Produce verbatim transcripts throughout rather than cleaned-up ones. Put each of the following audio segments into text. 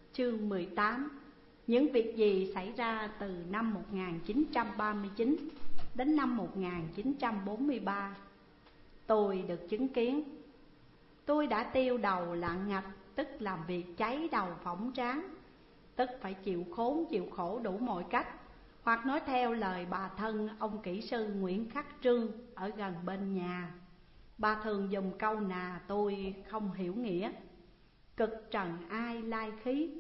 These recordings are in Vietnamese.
Chương mười tám. Những việc gì xảy ra từ năm một nghìn chín trăm ba mươi chín đến năm một nghìn chín trăm bốn mươi ba. Tôi được chứng kiến. Tôi đã tiêu đầu lạng ngạch, tức làm việc cháy đầu phỏng trán, tức phải chịu khốn chịu khổ đủ mọi cách. Hoặc nói theo lời bà thân ông kỹ sư Nguyễn Khắc Trương ở gần bên nhà, bà thường dùng câu nà tôi không hiểu nghĩa: cực trần ai lai khí.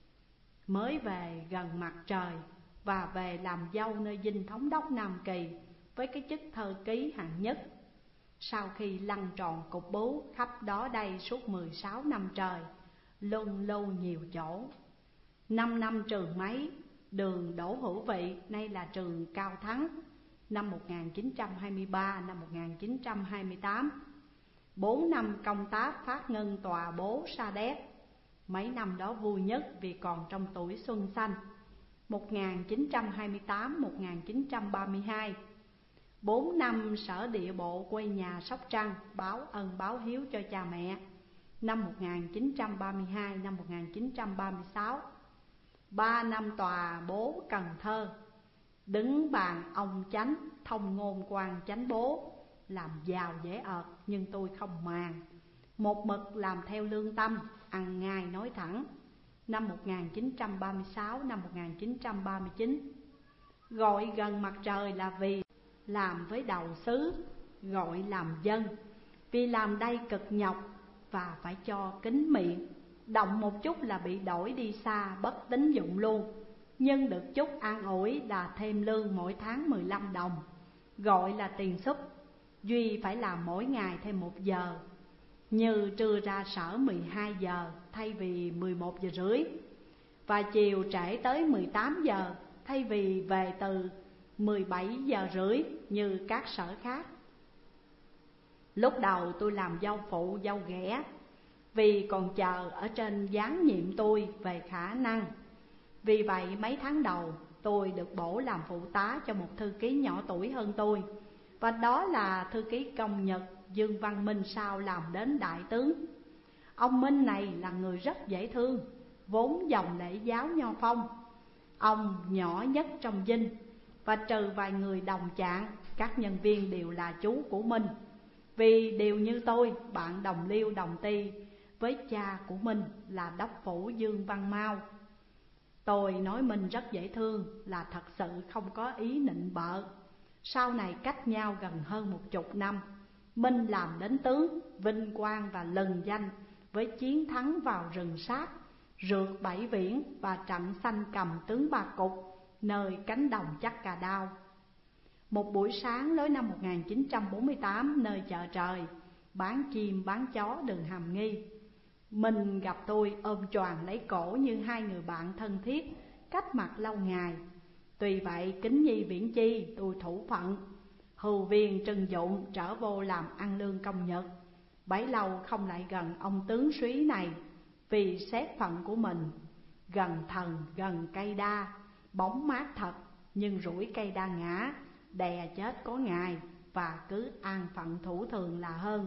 Mới về gần mặt trời và về làm dâu nơi dinh thống đốc Nam Kỳ với cái chức thơ ký hạng nhất. Sau khi lăn tròn cục bú khắp đó đây suốt mười sáu năm trời, luân lưu nhiều chỗ. Năm năm trường mấy, đường Đỗ Hữu Vị, nay là trường Cao Thắng, năm một nghìn chín trăm hai mươi ba, năm một nghìn chín trăm hai mươi tám. Bốn năm công tác phát ngân tòa bố Sa Đéc. Mấy năm đó vui nhất vì còn trong tuổi xuân xanh, một nghìn chín trăm hai mươi tám đến một nghìn chín trăm ba mươi hai. Bốn năm sở địa bộ quê nhà Sóc Trăng, báo ân báo hiếu cho cha mẹ, năm một nghìn chín trăm ba mươi hai đến năm một nghìn chín trăm ba mươi sáu. Ba năm tòa bố Cần Thơ, đứng bàn ông chánh, thông ngôn quan chánh bố, làm giàu dễ ợt nhưng tôi không màng, một mực làm theo lương tâm, ăn ngay nói thẳng. Năm một nghìn chín trăm ba mươi sáu, năm một nghìn chín trăm ba mươi chín. Gọi gần mặt trời là vì làm với đầu xứ, gọi làm dân, vì làm đây cực nhọc và phải cho kín miệng. Động một chút là bị đổi đi xa, bất tín dụng luôn. Nhưng được chút an ủi là thêm lương mỗi tháng mười lăm đồng, gọi là tiền súp. Duy phải làm mỗi ngày thêm một giờ, như trưa ra sở mười hai giờ thay vì mười một giờ rưỡi, và chiều trễ tới mười tám giờ thay vì về từ mười bảy giờ rưỡi như các sở khác. Lúc đầu tôi làm dâu phụ dâu ghẻ, vì còn chờ ở trên giáng nhiệm tôi về khả năng. Vì vậy mấy tháng đầu tôi được bổ làm phụ tá cho một thư ký nhỏ tuổi hơn tôi, và đó là thư ký công Nhật Dương Văn Minh, sau làm đến đại tướng. Ông Minh này là người rất dễ thương, vốn dòng lễ giáo Nho Phong. Ông nhỏ nhất trong dinh, và trừ vài người đồng chạng, các nhân viên đều là chú của Minh. Vì đều như tôi, bạn đồng liêu đồng ty với cha của Minh là đốc phủ Dương Văn Mau. Tôi nói Minh rất dễ thương là thật sự không có ý nịnh bợ. Sau này cách nhau gần hơn một chục năm, Minh làm đến tướng, vinh quang và lừng danh với chiến thắng vào rừng Sát, rượt bảy viễn và trận xanh cầm tướng Ba Cục nơi cánh đồng Chắc Cà Đao. Một buổi sáng lối năm một nghìn chín trăm bốn mươi tám, nơi chợ trời bán chim bán chó đường Hàm Nghi, Minh gặp tôi ôm choàng lấy cổ như hai người bạn thân thiết, cách mặt lâu ngày. Tuy vậy kính nhi viễn chi, tôi thủ phận hưu viên trừng dụng trở vô làm ăn lương công Nhật. Bấy lâu không lại gần ông tướng súy này, vì xét phận của mình gần thần gần cây đa, bóng mát thật nhưng rủi cây đa ngã, đè chết có ngày, và cứ an phận thủ thường là hơn.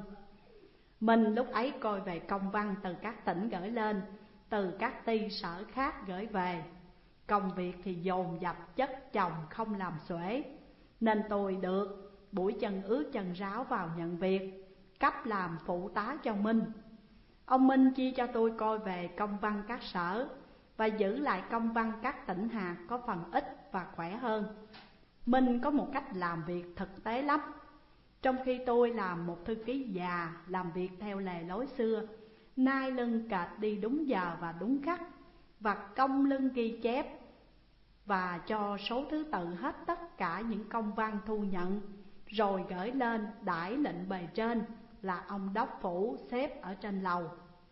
Mình lúc ấy coi về công văn từ các tỉnh gửi lên, từ các ty sở khác gửi về. Công việc thì dồn dập chất chồng không làm xuể, nên tôi được buổi chân ướt chân ráo vào nhận việc, cấp làm phụ tá cho Minh. Ông Minh chia cho tôi coi về công văn các sở, và giữ lại công văn các tỉnh hạt có phần ít và khỏe hơn. Minh có một cách làm việc thực tế lắm. Trong khi tôi làm một thư ký già, làm việc theo lề lối xưa, nai lưng cạch đi đúng giờ và đúng khắc, và cong lưng ghi chép và cho số thứ tự hết tất cả những công văn thu nhận, rồi gửi lên đãi lệnh bề trên là ông đốc phủ xếp ở trên lầu.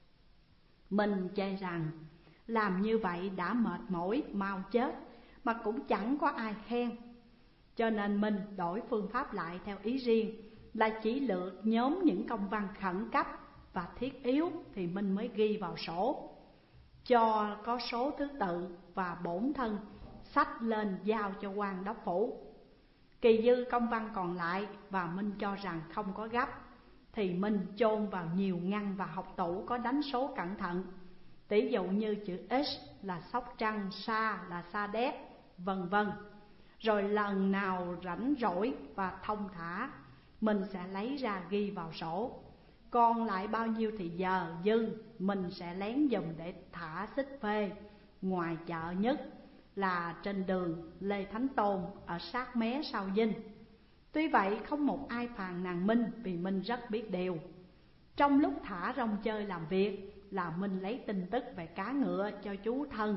Mình chê rằng làm như vậy đã mệt mỏi mau chết, mà cũng chẳng có ai khen. Cho nên mình đổi phương pháp lại theo ý riêng, là chỉ lựa nhóm những công văn khẩn cấp và thiết yếu thì mình mới ghi vào sổ, cho có số thứ tự và bổn thân xách lên giao cho quan đốc phủ. Kỳ dư công văn còn lại và Minh cho rằng không có gấp, thì Minh chôn vào nhiều ngăn và hộc tủ có đánh số cẩn thận. Tỷ dụ như chữ X là Sóc Trăng, Sa là Sa Đéc, vân vân. Rồi lần nào rảnh rỗi và thông thả, mình sẽ lấy ra ghi vào sổ. Còn lại bao nhiêu thì giờ dư, mình sẽ lén dùng để thả xích phê. Ngoài chợ nhất là trên đường Lê Thánh Tôn ở sát mé sau Dinh. Tuy vậy không một ai phàn nàn Minh, vì Minh rất biết điều. Trong lúc thả rong chơi làm việc là Minh lấy tin tức về cá ngựa cho chú thân.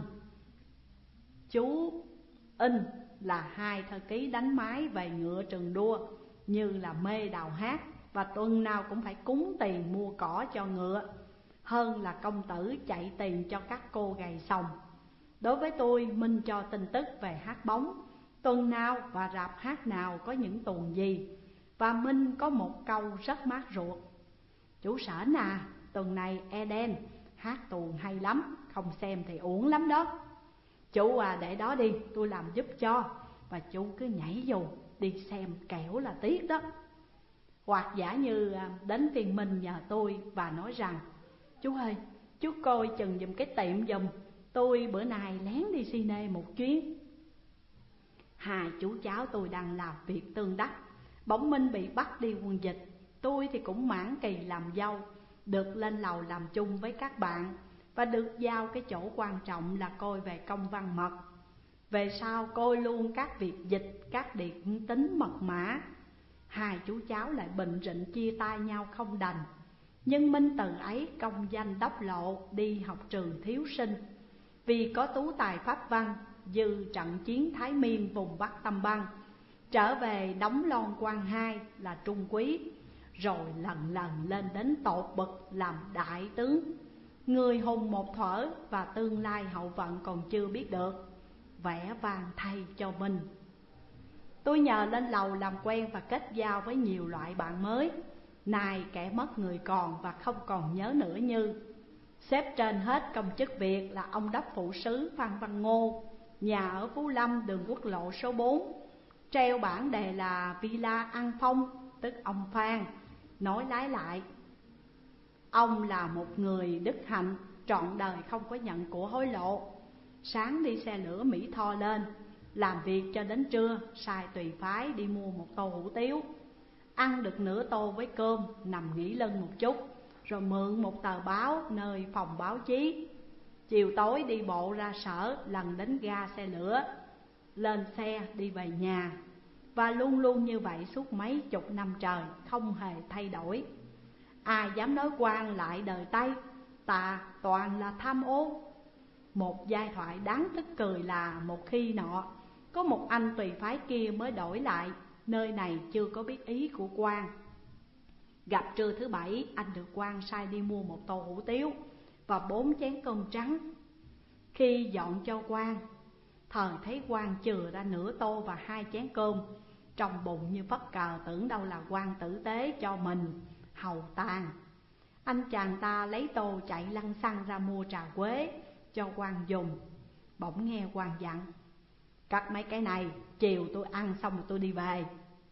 Chú In là hai thơ ký đánh máy về ngựa trường đua, như là mê đào hát, và tuần nào cũng phải cúng tiền mua cỏ cho ngựa, hơn là công tử chạy tiền cho các cô gầy sòng. Đối với tôi, Minh cho tin tức về hát bóng, tuần nào và rạp hát nào có những tuồng gì. Và Minh có một câu rất mát ruột: chú Sởn à, tuần này Eden hát tuồng hay lắm, không xem thì uổng lắm đó. Chú à, để đó đi, tôi làm giúp cho, và chú cứ nhảy dù đi xem kẻo là tiếc đó. Hoặc giả như đến phiên Minh nhờ tôi và nói rằng: chú ơi, chú coi chừng giùm cái tiệm giùm, tôi bữa nay lén đi cine một chuyến. Hai chú cháu tôi đang làm việc tương đắc, bỗng Minh bị bắt đi quân dịch. Tôi thì cũng mãn kỳ làm dâu, được lên lầu làm chung với các bạn, và được giao cái chỗ quan trọng là coi về công văn mật. Về sau coi luôn các việc dịch, các điện tính mật mã. Hai chú cháu lại bệnh rịnh chia tay nhau không đành. Nhưng Minh từ ấy công danh đốc lộ, đi học trường thiếu sinh. Vì có tú tài pháp văn, dư trận chiến Thái Miên vùng Bắc Tâm Băng, trở về đóng lon quan hai là trung quý. Rồi lần lần lên đến tột bậc làm đại tướng. Người hùng một thuở và tương lai hậu vận còn chưa biết được. Vẽ vang thay cho mình. Tôi nhờ lên lầu làm quen và kết giao với nhiều loại bạn mới. Này kẻ mất người còn và không còn nhớ nữa, như xếp trên hết công chức việc là ông đốc phụ sứ Phan Văn Ngô, nhà ở Phú Lâm, đường quốc lộ số bốn, treo bảng đề là Villa An Phong, tức ông Phan. Nói lái lại, ông là một người đức hạnh, trọn đời không có nhận của hối lộ. Sáng đi xe lửa Mỹ Tho lên, làm việc cho đến trưa, sai tùy phái đi mua một tô hủ tiếu. Ăn được nửa tô với cơm, nằm nghỉ lưng một chút, rồi mượn một tờ báo nơi phòng báo chí. Chiều tối đi bộ ra sở, lần đến ga xe lửa, lên xe đi về nhà. Và luôn luôn như vậy suốt mấy chục năm trời, không hề thay đổi. Ai dám nói quan lại đời Tây, ta toàn là tham ô. Một giai thoại đáng tức cười là một khi nọ, có một anh tùy phái kia mới đổi lại, nơi này chưa có biết ý của quan. Gặp trưa thứ bảy, anh được quan sai đi mua một tô hủ tiếu và bốn chén cơm trắng. Khi dọn cho quan, thời thấy quan chừa ra nửa tô và hai chén cơm, trong bụng như phất cờ, tưởng đâu là quan tử tế cho mình hầu tàn. Anh chàng ta lấy tô chạy lăn xăng ra mua trà quế cho quan dùng. Bỗng nghe quan dặn: cắt mấy cái này, chiều tôi ăn xong rồi tôi đi về.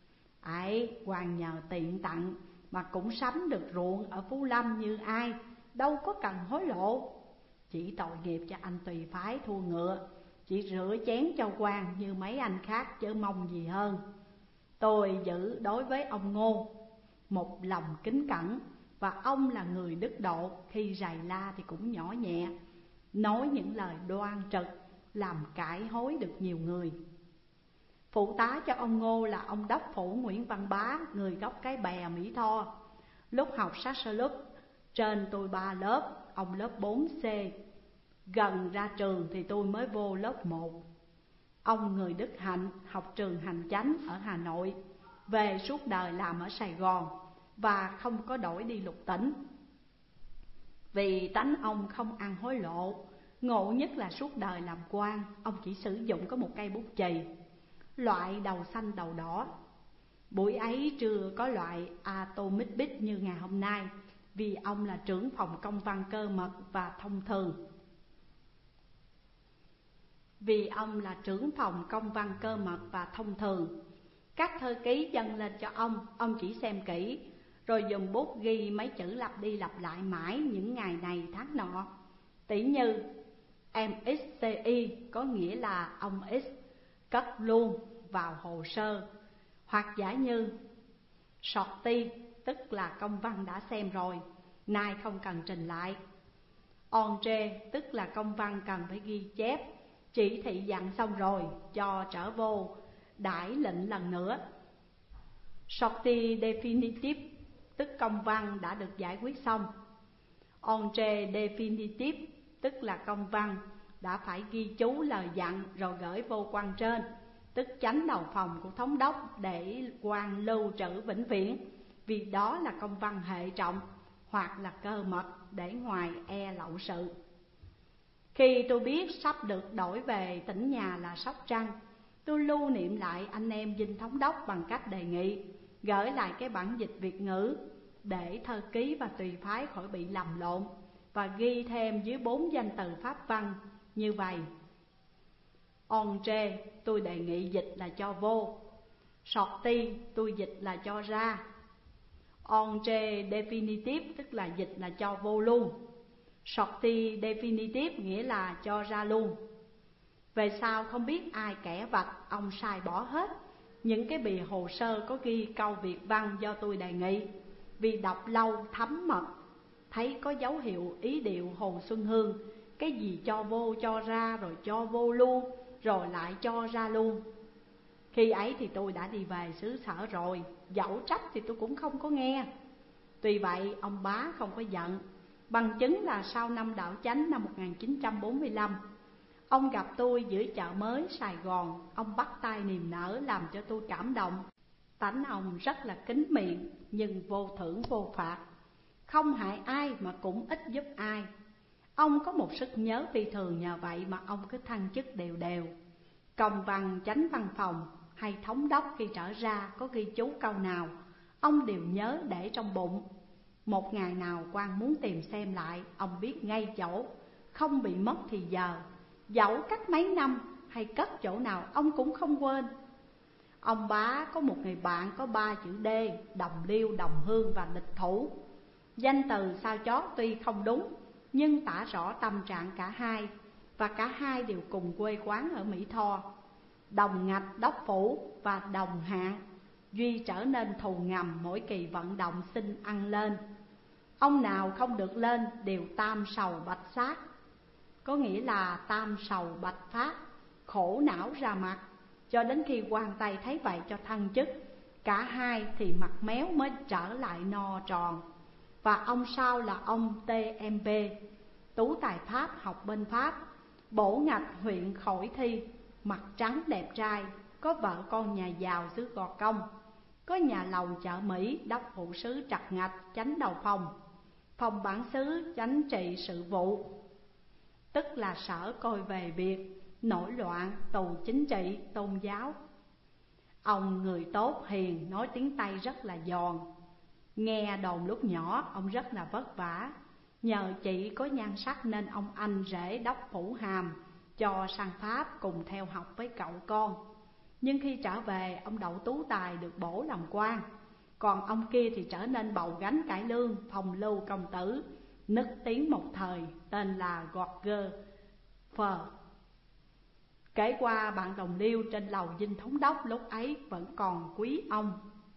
Ấy, quan nhờ tiện tặng mà cũng sắm được ruộng ở Phú Lâm như ai, đâu có cần hối lộ. Chỉ tội nghiệp cho anh tùy phái thua ngựa, chỉ rửa chén cho quan như mấy anh khác, chứ mong gì hơn. Tôi giữ đối với ông Ngô một lòng kính cẩn, và ông là người đức độ, khi rầy la thì cũng nhỏ nhẹ, nói những lời đoan trực, làm cải hối được nhiều người. Phụ tá cho ông Ngô là ông đốc phủ Nguyễn Văn Bá, người gốc Cái Bè, Mỹ Tho. Lúc học sát sơ lớp, trên tôi ba lớp, ông lớp bốn C. Gần ra trường thì tôi mới vô lớp một. Ông người đức hạnh, học trường hành chánh ở Hà Nội, về suốt đời làm ở Sài Gòn và không có đổi đi lục tỉnh. Vì tánh ông không ăn hối lộ, ngộ nhất là suốt đời làm quan, ông chỉ sử dụng có một cây bút chì, loại đầu xanh đầu đỏ. Buổi ấy chưa có loại atomic bit như ngày hôm nay, vì ông là trưởng phòng công văn cơ mật và thông thường. Vì ông là trưởng phòng công văn cơ mật và thông thường, các thơ ký dâng lên cho ông, ông chỉ xem kỹ, rồi dùng bút ghi mấy chữ lặp đi lặp lại mãi những ngày này tháng nọ. Tỷ như em ích tê i có nghĩa là ông X cất luôn vào hồ sơ, hoặc giả như shorty tức là công văn đã xem rồi, nay không cần trình lại. Entrée tức là công văn cần phải ghi chép, chỉ thị dặn xong rồi cho trở vô đãi lệnh lần nữa. Sortie définitive tức công văn đã được giải quyết xong. Entrée définitive tức là công văn đã phải ghi chú lời dặn rồi gửi vô quan trên, tức chánh đầu phòng của thống đốc để quan lưu trữ vĩnh viễn, vì đó là công văn hệ trọng hoặc là cơ mật để ngoài e lậu sự. Khi tôi biết sắp được đổi về tỉnh nhà là Sóc Trăng, tôi lưu niệm lại anh em dinh thống đốc bằng cách đề nghị gửi lại cái bản dịch Việt ngữ để thơ ký và tùy phái khỏi bị lầm lộn, và ghi thêm dưới bốn danh từ pháp văn như vậy: Entrée tôi đề nghị dịch là cho vô, sortie tôi dịch là cho ra, entrée définitive tức là dịch là cho vô luôn, sortie définitive nghĩa là cho ra luôn. Về sau không biết ai kẻ vạch, ông sai bỏ hết những cái bìa hồ sơ có ghi câu Việt văn do tôi đề nghị, vì đọc lâu thấm mật, thấy có dấu hiệu ý điệu Hồ Xuân Hương, cái gì cho vô cho ra, rồi cho vô luôn, rồi lại cho ra luôn. Khi ấy thì tôi đã đi về xứ sở rồi, dẫu trách thì tôi cũng không có nghe. Tuy vậy ông bá không có giận, bằng chứng là sau năm Đạo Chánh năm một nghìn chín trăm bốn mươi lăm, ông gặp tôi giữa chợ mới Sài Gòn. Ông bắt tay niềm nở làm cho tôi cảm động. Tánh ông rất là kính miệng nhưng vô thưởng vô phạt, không hại ai mà cũng ít giúp ai. Ông có một sức nhớ phi thường, nhờ vậy mà ông cứ thăng chức đều đều. Công văn chánh văn phòng hay thống đốc khi trở ra có ghi chú câu nào, ông đều nhớ để trong bụng. Một ngày nào quan muốn tìm xem lại, ông biết ngay chỗ, không bị mất thì giờ. Dẫu cách mấy năm hay cất chỗ nào ông cũng không quên. Ông bá có một người bạn có ba chữ D: đồng liêu, đồng hương và lịch thủ. Danh từ sao chót tuy không đúng nhưng tả rõ tâm trạng cả hai, và cả hai đều cùng quê quán ở Mỹ Tho. Đồng ngạch đốc phủ và đồng hạng duy trở nên thù ngầm mỗi kỳ vận động xin ăn lên. Ông nào không được lên đều tam sầu bạch sát, có nghĩa là tam sầu bạch phát, khổ não ra mặt. Cho đến khi quan Tây thấy vậy cho thăng chức, cả hai thì mặt méo mới trở lại no tròn. Và ông sau là ông tê em bê, tú tài Pháp, học bên Pháp, bổ ngạch huyện Khổi Thi, mặt trắng đẹp trai, có vợ con nhà giàu xứ Gò Công, có nhà lầu chợ Mỹ, đốc phụ sứ Trặc Ngạch, chánh đầu phòng, phòng bản xứ chánh trị sự vụ, tức là sở coi về việc nổi loạn, tù chính trị, tôn giáo. Ông người tốt hiền, nói tiếng Tây rất là giòn. Nghe đồn lúc nhỏ ông rất là vất vả, nhờ chị có nhan sắc nên ông anh rể đốc phủ hàm cho sang Pháp cùng theo học với cậu con. Nhưng khi trở về ông đậu tú tài được bổ làm quan, còn ông kia thì trở nên bầu gánh cải lương, phòng lưu công tử, nức tiếng một thời, tên là Gorger Phờ. Kể qua bạn đồng liêu trên lầu dinh thống đốc lúc ấy vẫn còn quý ông.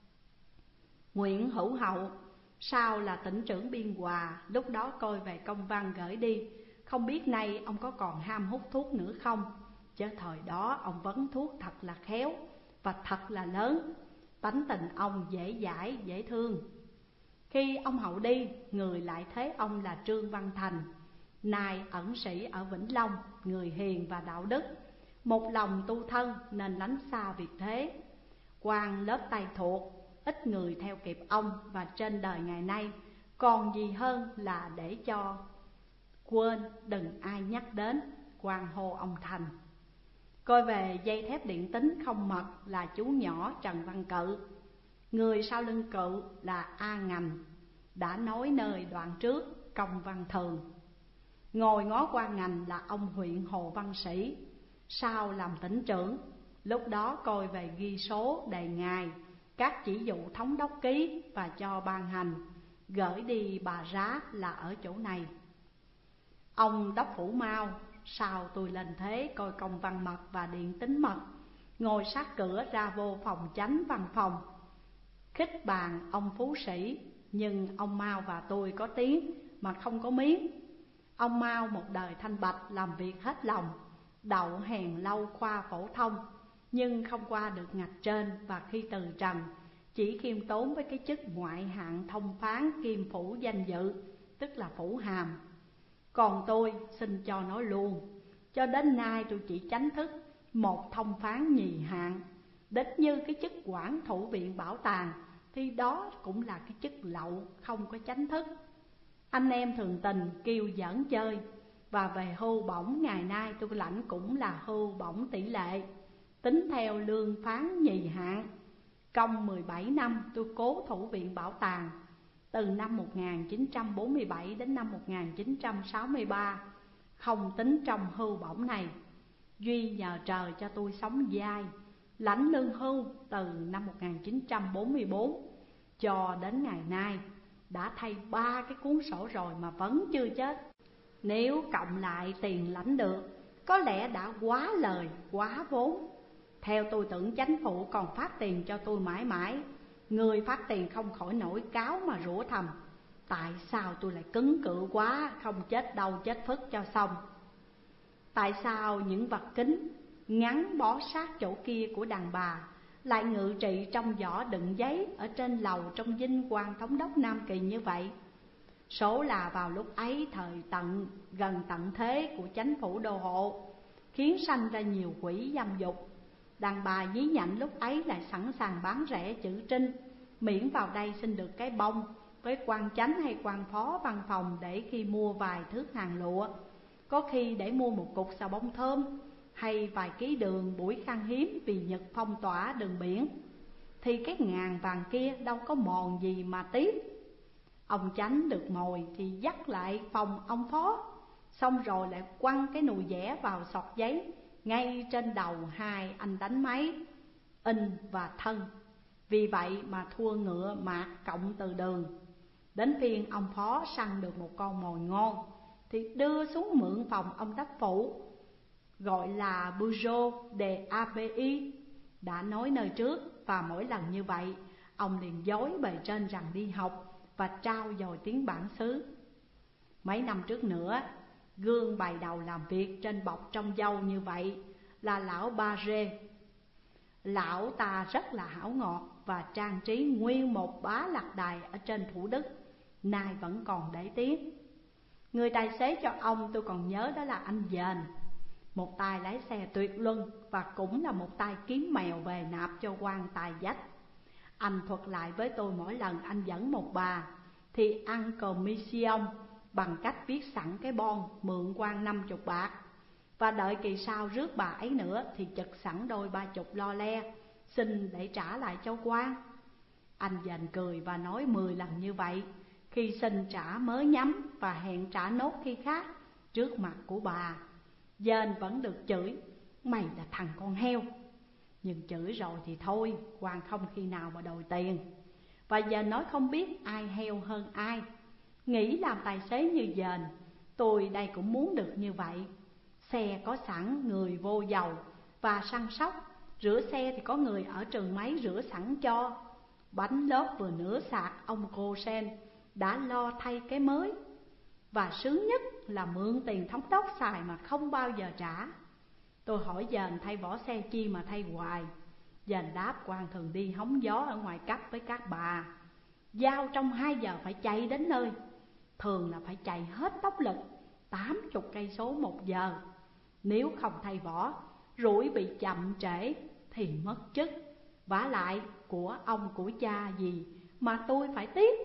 Nguyễn Hữu Hậu sau là tỉnh trưởng Biên Hòa, lúc đó coi về công văn gửi đi. Không biết nay ông có còn ham hút thuốc nữa không, chứ thời đó ông vấn thuốc thật là khéo và thật là lớn. Tánh tình ông dễ dãi, dễ thương. Khi ông Hậu đi, người lại thế ông là Trương Văn Thành, nay ẩn sĩ ở Vĩnh Long, người hiền và đạo đức, một lòng tu thân nên lánh xa việc thế. Quan lớp tay thuộc, ít người theo kịp ông, và trên đời ngày nay còn gì hơn là để cho quên đừng ai nhắc đến, quan hô ông Thành. Coi về dây thép điện tính không mật là chú nhỏ Trần Văn Cự. Người sau lưng Cự là A Ngành, đã nói nơi đoạn trước Công Văn Thường. Ngồi ngó qua Ngành là ông huyện Hồ Văn Sĩ, sau làm tỉnh trưởng. Lúc đó coi về ghi số đề ngài, các chỉ dụ thống đốc ký và cho ban hành, gửi đi Bà Rá là ở chỗ này. Ông đốc phủ Mao sao tôi lên thế coi công văn mật và điện tín mật, ngồi sát cửa ra vô phòng chánh văn phòng. Khích bàn ông phú sĩ, nhưng ông Mao và tôi có tiếng mà không có miếng. Ông Mao một đời thanh bạch, làm việc hết lòng, đậu hèn lâu khoa phổ thông, nhưng không qua được ngạch trên. Và khi từ trần, chỉ khiêm tốn với cái chức ngoại hạng thông phán kiêm phủ danh dự, tức là phủ hàm. Còn tôi xin cho nói luôn, cho đến nay tôi chỉ chánh thức một thông phán nhì hạng. Đích như cái chức quản thủ viện bảo tàng thì đó cũng là cái chức lậu, không có chánh thức. Anh em thường tình kêu giỡn chơi. Và về hưu bổng ngày nay tôi lãnh cũng là hưu bổng tỷ lệ, tính theo lương phán nhì hạng. Công mười bảy năm tôi cố thủ viện bảo tàng, từ năm một nghìn chín trăm bốn mươi bảy đến năm một nghìn chín trăm sáu mươi ba, không tính trong hưu bổng này. Duy nhờ trời cho tôi sống dai, lãnh lương hưu từ năm một nghìn chín trăm bốn mươi bốn cho đến ngày nay. Đã thay ba cái cuốn sổ rồi mà vẫn chưa chết. Nếu cộng lại tiền lãnh được, có lẽ đã quá lời, quá vốn. Theo tôi tưởng chính phủ còn phát tiền cho tôi mãi mãi. Người phát tiền không khỏi nổi cáo mà rủa thầm, tại sao tôi lại cứng cự quá, không chết đâu chết phức cho xong. Tại sao những vật kính ngắn bó sát chỗ kia của đàn bà lại ngự trị trong giỏ đựng giấy ở trên lầu trong dinh quan thống đốc Nam Kỳ như vậy? Số là vào lúc ấy thời tận gần tận thế của chánh phủ đô hộ, khiến sanh ra nhiều quỷ dâm dục. Đàn bà dí nhảnh lúc ấy lại sẵn sàng bán rẻ chữ trinh, miễn vào đây xin được cái bông với quan chánh hay quan phó văn phòng, để khi mua vài thước hàng lụa, có khi để mua một cục xà bông thơm hay vài ký đường buổi khan hiếm vì Nhật phong tỏa đường biển, thì cái ngàn vàng kia đâu có mòn gì mà tiếp. Ông chánh được mồi thì dắt lại phòng ông phó, xong rồi lại quăng cái nùi vẽ vào sọt giấy ngay trên đầu hai anh đánh máy, in và thân. Vì vậy mà thua ngựa mạc cộng từ đường. Đến phiên ông phó săn được một con mồi ngon thì đưa xuống mượn phòng ông đốc phủ, gọi là Bureau de a pê i. Đã nói nơi trước, và mỗi lần như vậy ông liền dối bề trên rằng đi học và trao dồi tiếng bản xứ. Mấy năm trước nữa, gương bày đầu làm việc trên bọc trong dâu như vậy là lão Ba Rê. Lão ta rất là hảo ngọt và trang trí nguyên một bá lạc đài ở trên Thủ Đức, nay vẫn còn để tiếng. Người tài xế cho ông tôi còn nhớ đó là anh Dền, một tay lái xe tuyệt luân và cũng là một tay kiếm mèo về nạp cho quan tài dách. Anh thuật lại với tôi mỗi lần anh dẫn một bà thì ăn commission bằng cách viết sẵn cái bon mượn quan năm chục bạc, và đợi kỳ sau rước bà ấy nữa thì chực sẵn đôi ba chục lo le xin để trả lại cho quan. Anh Dền cười và nói mười lần như vậy, khi xin trả mới nhắm và hẹn trả nốt khi khác trước mặt của bà. Dền vẫn được chửi, mày là thằng con heo. Nhưng chửi rồi thì thôi, quan không khi nào mà đòi tiền. Và Dền nói không biết ai heo hơn ai. Nghĩ làm tài xế như Dền, tôi đây cũng muốn được như vậy. Xe có sẵn người vô dầu và săn sóc, rửa xe thì có người ở trường máy rửa sẵn cho. Bánh lốp vừa nửa sạc ông cô sen đã lo thay cái mới. Và sướng nhất là mượn tiền thống đốc xài mà không bao giờ trả. Tôi hỏi Dền thay vỏ xe chi mà thay hoài. Dền đáp quan thường đi hóng gió ở ngoài cấp với các bà. Giao trong hai giờ phải chạy đến nơi, thường là phải chạy hết tốc lực tám chục cây số một giờ. Nếu không thay vỏ, rủi bị chậm trễ thì mất chức. Vả lại của ông của cha gì mà tôi phải tiếc.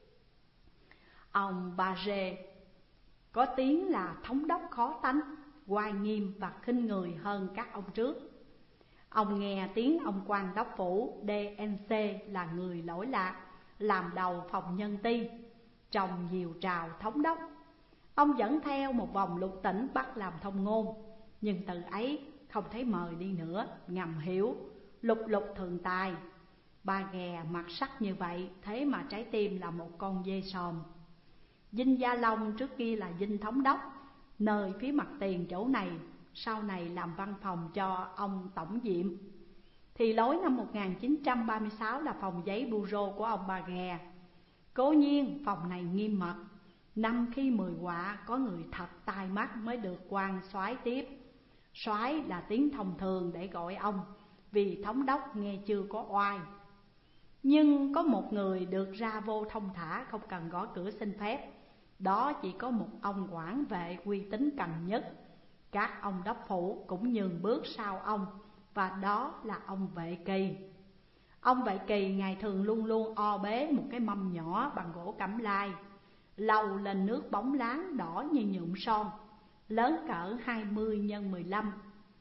Ông Ba Rê có tiếng là thống đốc khó tánh, oai nghiêm và khinh người hơn các ông trước. Ông nghe tiếng ông quan đốc phủ đê en xê là người lỗi lạc, làm đầu phòng nhân ti trong nhiều trào thống đốc. Ông dẫn theo một vòng lục tỉnh bắt làm thông ngôn, nhưng từ ấy không thấy mời đi nữa, ngầm hiểu lục lục thường tài. Ba ghè mặt sắc như vậy, thế mà trái tim là một con dê sòm. Dinh Gia Long trước kia là dinh thống đốc, nơi phía mặt tiền chỗ này sau này làm văn phòng cho ông tổng diệm. Thì lối năm một nghìn chín trăm ba mươi sáu là phòng giấy bureau của ông Ba Ghè. Cố nhiên phòng này nghiêm mật, năm khi mười quạ có người thật tai mắt mới được quan soái tiếp. Soái là tiếng thông thường để gọi ông, vì thống đốc nghe chưa có oai. Nhưng có một người được ra vô thông thả, không cần gõ cửa xin phép. Đó chỉ có một ông quản vệ uy tín cần nhất. Các ông đốc phủ cũng nhường bước sau ông, và đó là ông Vệ Kỳ. Ông Vệ Kỳ ngày thường luôn luôn o bế một cái mâm nhỏ bằng gỗ cẩm lai, lầu lên nước bóng láng đỏ như nhuộm son, lớn cỡ hai mươi nhân mười lăm.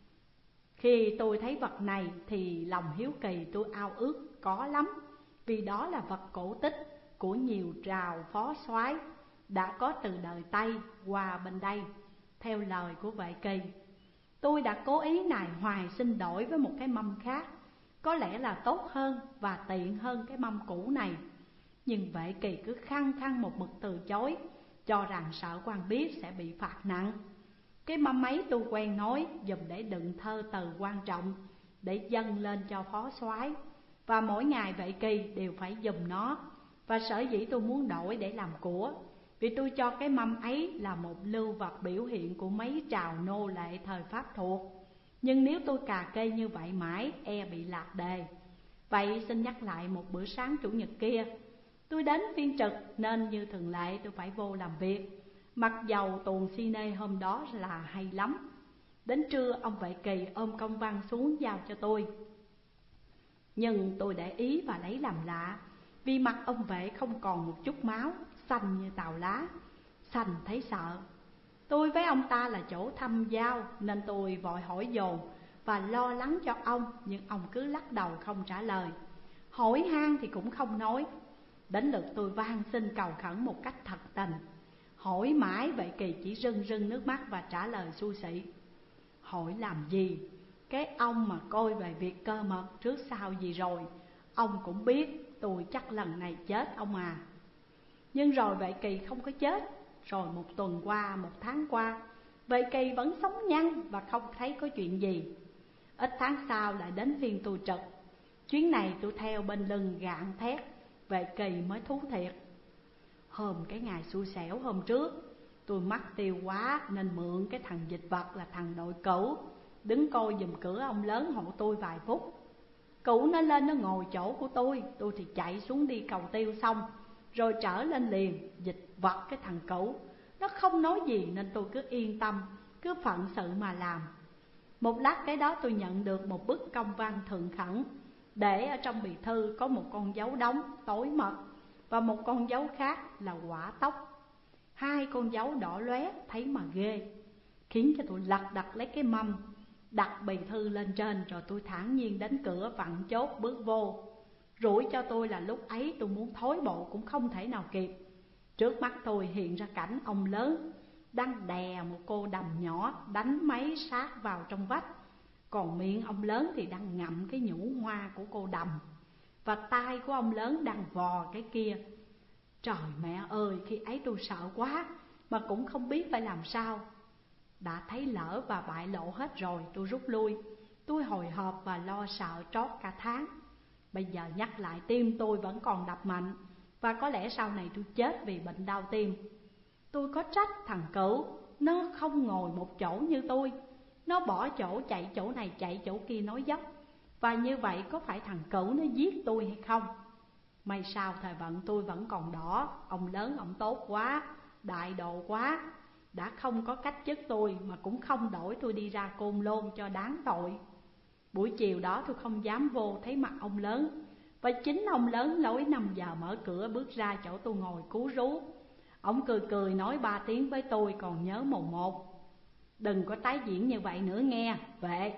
Khi tôi thấy vật này thì lòng hiếu kỳ tôi ao ước có lắm, vì đó là vật cổ tích của nhiều trào phó soái đã có từ đời Tây qua bên đây. Theo lời của Vệ Kỳ, tôi đã cố ý nài hoài xin đổi với một cái mâm khác, có lẽ là tốt hơn và tiện hơn cái mâm cũ này. Nhưng Vệ Kỳ cứ khăng khăng một mực từ chối, cho rằng sợ quan biết sẽ bị phạt nặng. Cái mâm ấy tôi quen nói dùng để đựng thơ từ quan trọng để dâng lên cho phó soái, và mỗi ngày Vệ Kỳ đều phải dùng nó. Và sở dĩ tôi muốn đổi để làm của, vì tôi cho cái mâm ấy là một lưu vật biểu hiện của mấy trào nô lệ thời Pháp thuộc. Nhưng nếu tôi cà kê như vậy mãi e bị lạc đề. Vậy xin nhắc lại một bữa sáng chủ nhật kia, tôi đến phiên trực nên như thường lệ tôi phải vô làm việc, mặc dầu tuồng cine hôm đó là hay lắm. Đến trưa ông Vệ Kỳ ôm công văn xuống giao cho tôi. Nhưng tôi để ý và lấy làm lạ, vì mặt ông Vệ không còn một chút máu, xanh như tàu lá. Xanh thấy sợ. Tôi với ông ta là chỗ thăm giao nên tôi vội hỏi dồn và lo lắng cho ông, nhưng ông cứ lắc đầu không trả lời. Hỏi han thì cũng không nói. Đến lượt tôi van xin cầu khẩn một cách thật tình. Hỏi mãi Vệ Kỳ chỉ rưng rưng nước mắt và trả lời xu xị. Hỏi làm gì? Cái ông mà coi về việc cơ mật trước sau gì rồi, ông cũng biết tôi chắc lần này chết ông à. Nhưng rồi Vệ Kỳ không có chết. Rồi một tuần qua, một tháng qua, Vệ Kỳ vẫn sống nhăn và không thấy có chuyện gì. Ít tháng sau lại đến phiên tôi trực. Chuyến này tôi theo bên lưng gạn thét, Vệ Kỳ mới thú thiệt. Hôm cái ngày xui xẻo hôm trước, tôi mắc tiêu quá nên mượn cái thằng dịch vật là thằng đội cửu đứng coi giùm cửa ông lớn hộ tôi vài phút. Cửu nó lên nó ngồi chỗ của tôi, tôi thì chạy xuống đi cầu tiêu xong rồi trở lên liền. Dịch vật cái thằng Cửu nó không nói gì nên tôi cứ yên tâm, cứ phận sự mà làm. Một lát cái đó tôi nhận được một bức công văn thượng khẩn, để ở trong bì thư có một con dấu đóng tối mật và một con dấu khác là quả tóc. Hai con dấu đỏ lóe thấy mà ghê, khiến cho tôi lật đật lấy cái mâm, đặt bì thư lên trên, rồi tôi thản nhiên đến cửa vặn chốt bước vô. Rủi cho tôi là lúc ấy tôi muốn thối bộ cũng không thể nào kịp. Trước mắt tôi hiện ra cảnh ông lớn đang đè một cô đầm nhỏ đánh máy sát vào trong vách, còn miệng ông lớn thì đang ngậm cái nhũ hoa của cô đầm, và tay của ông lớn đang vò cái kia. Trời mẹ ơi, khi ấy tôi sợ quá mà cũng không biết phải làm sao. Đã thấy lỡ và bại lộ hết rồi, tôi rút lui. Tôi hồi hộp và lo sợ trót cả tháng. Bây giờ nhắc lại tim tôi vẫn còn đập mạnh, và có lẽ sau này tôi chết vì bệnh đau tim. Tôi có trách thằng Cửu, nó không ngồi một chỗ như tôi. Nó bỏ chỗ chạy chỗ này chạy chỗ kia nói dốc. Và như vậy có phải thằng Cửu nó giết tôi hay không? May sao thời vận tôi vẫn còn đỏ. Ông lớn ông tốt quá, đại độ quá, đã không có cách chức tôi mà cũng không đổi tôi đi ra Côn Lôn cho đáng tội. Buổi chiều đó tôi không dám vô thấy mặt ông lớn, và chính ông lớn lối năm giờ mở cửa bước ra chỗ tôi ngồi cú rú. Ông cười cười nói ba tiếng với tôi còn nhớ mồn một. Đừng có tái diễn như vậy nữa nghe, Vệ.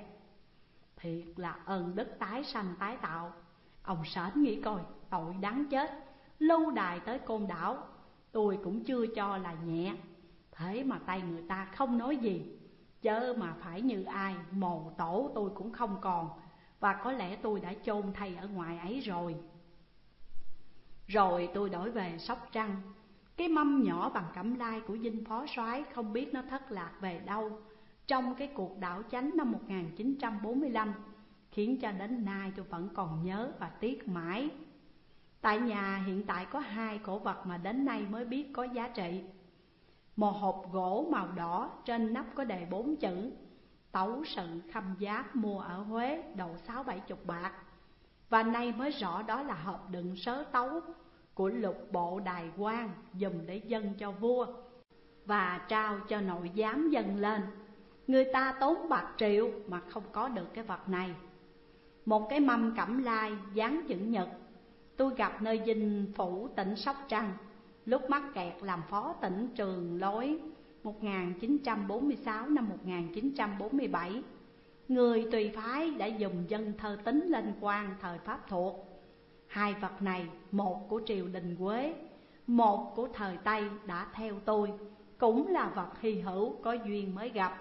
Thiệt là ơn đức tái sanh tái tạo. Ông sến nghĩ coi, tội đáng chết, lưu đày tới Côn Đảo, tôi cũng chưa cho là nhẹ. Thế mà tay người ta không nói gì, chớ mà phải như ai, mồ tổ tôi cũng không còn, và có lẽ tôi đã chôn thầy ở ngoài ấy rồi. Rồi tôi đổi về Sóc Trăng, Cái mâm nhỏ bằng cẩm lai của dinh phó soái không biết nó thất lạc về đâu trong cái cuộc đảo chánh năm một nghìn chín trăm bốn mươi lăm, khiến cho đến nay tôi vẫn còn nhớ và tiếc mãi. Tại nhà hiện tại có hai cổ vật mà đến nay mới biết có giá trị. Một hộp gỗ màu đỏ, trên nắp có đề bốn chữ Tấu sự khâm giáp, mua ở Huế, độ sáu bảy chục bạc. Và nay mới rõ đó là hộp đựng sớ tấu của lục bộ đài quan, dùng để dâng cho vua và trao cho nội giám dâng lên. Người ta tốn bạc triệu mà không có được cái vật này. Một cái mâm cẩm lai dán chữ nhật. Tôi gặp nơi dinh phủ tỉnh Sóc Trăng lúc mắc kẹt làm phó tỉnh Trường Lối một nghìn chín trăm bốn mươi sáu năm một nghìn chín trăm bốn mươi bảy. Người tùy phái đã dùng dân thơ tính lên quan thời Pháp thuộc. Hai vật này, một của triều đình Quế, một của thời Tây, đã theo tôi, cũng là vật hy hữu có duyên mới gặp.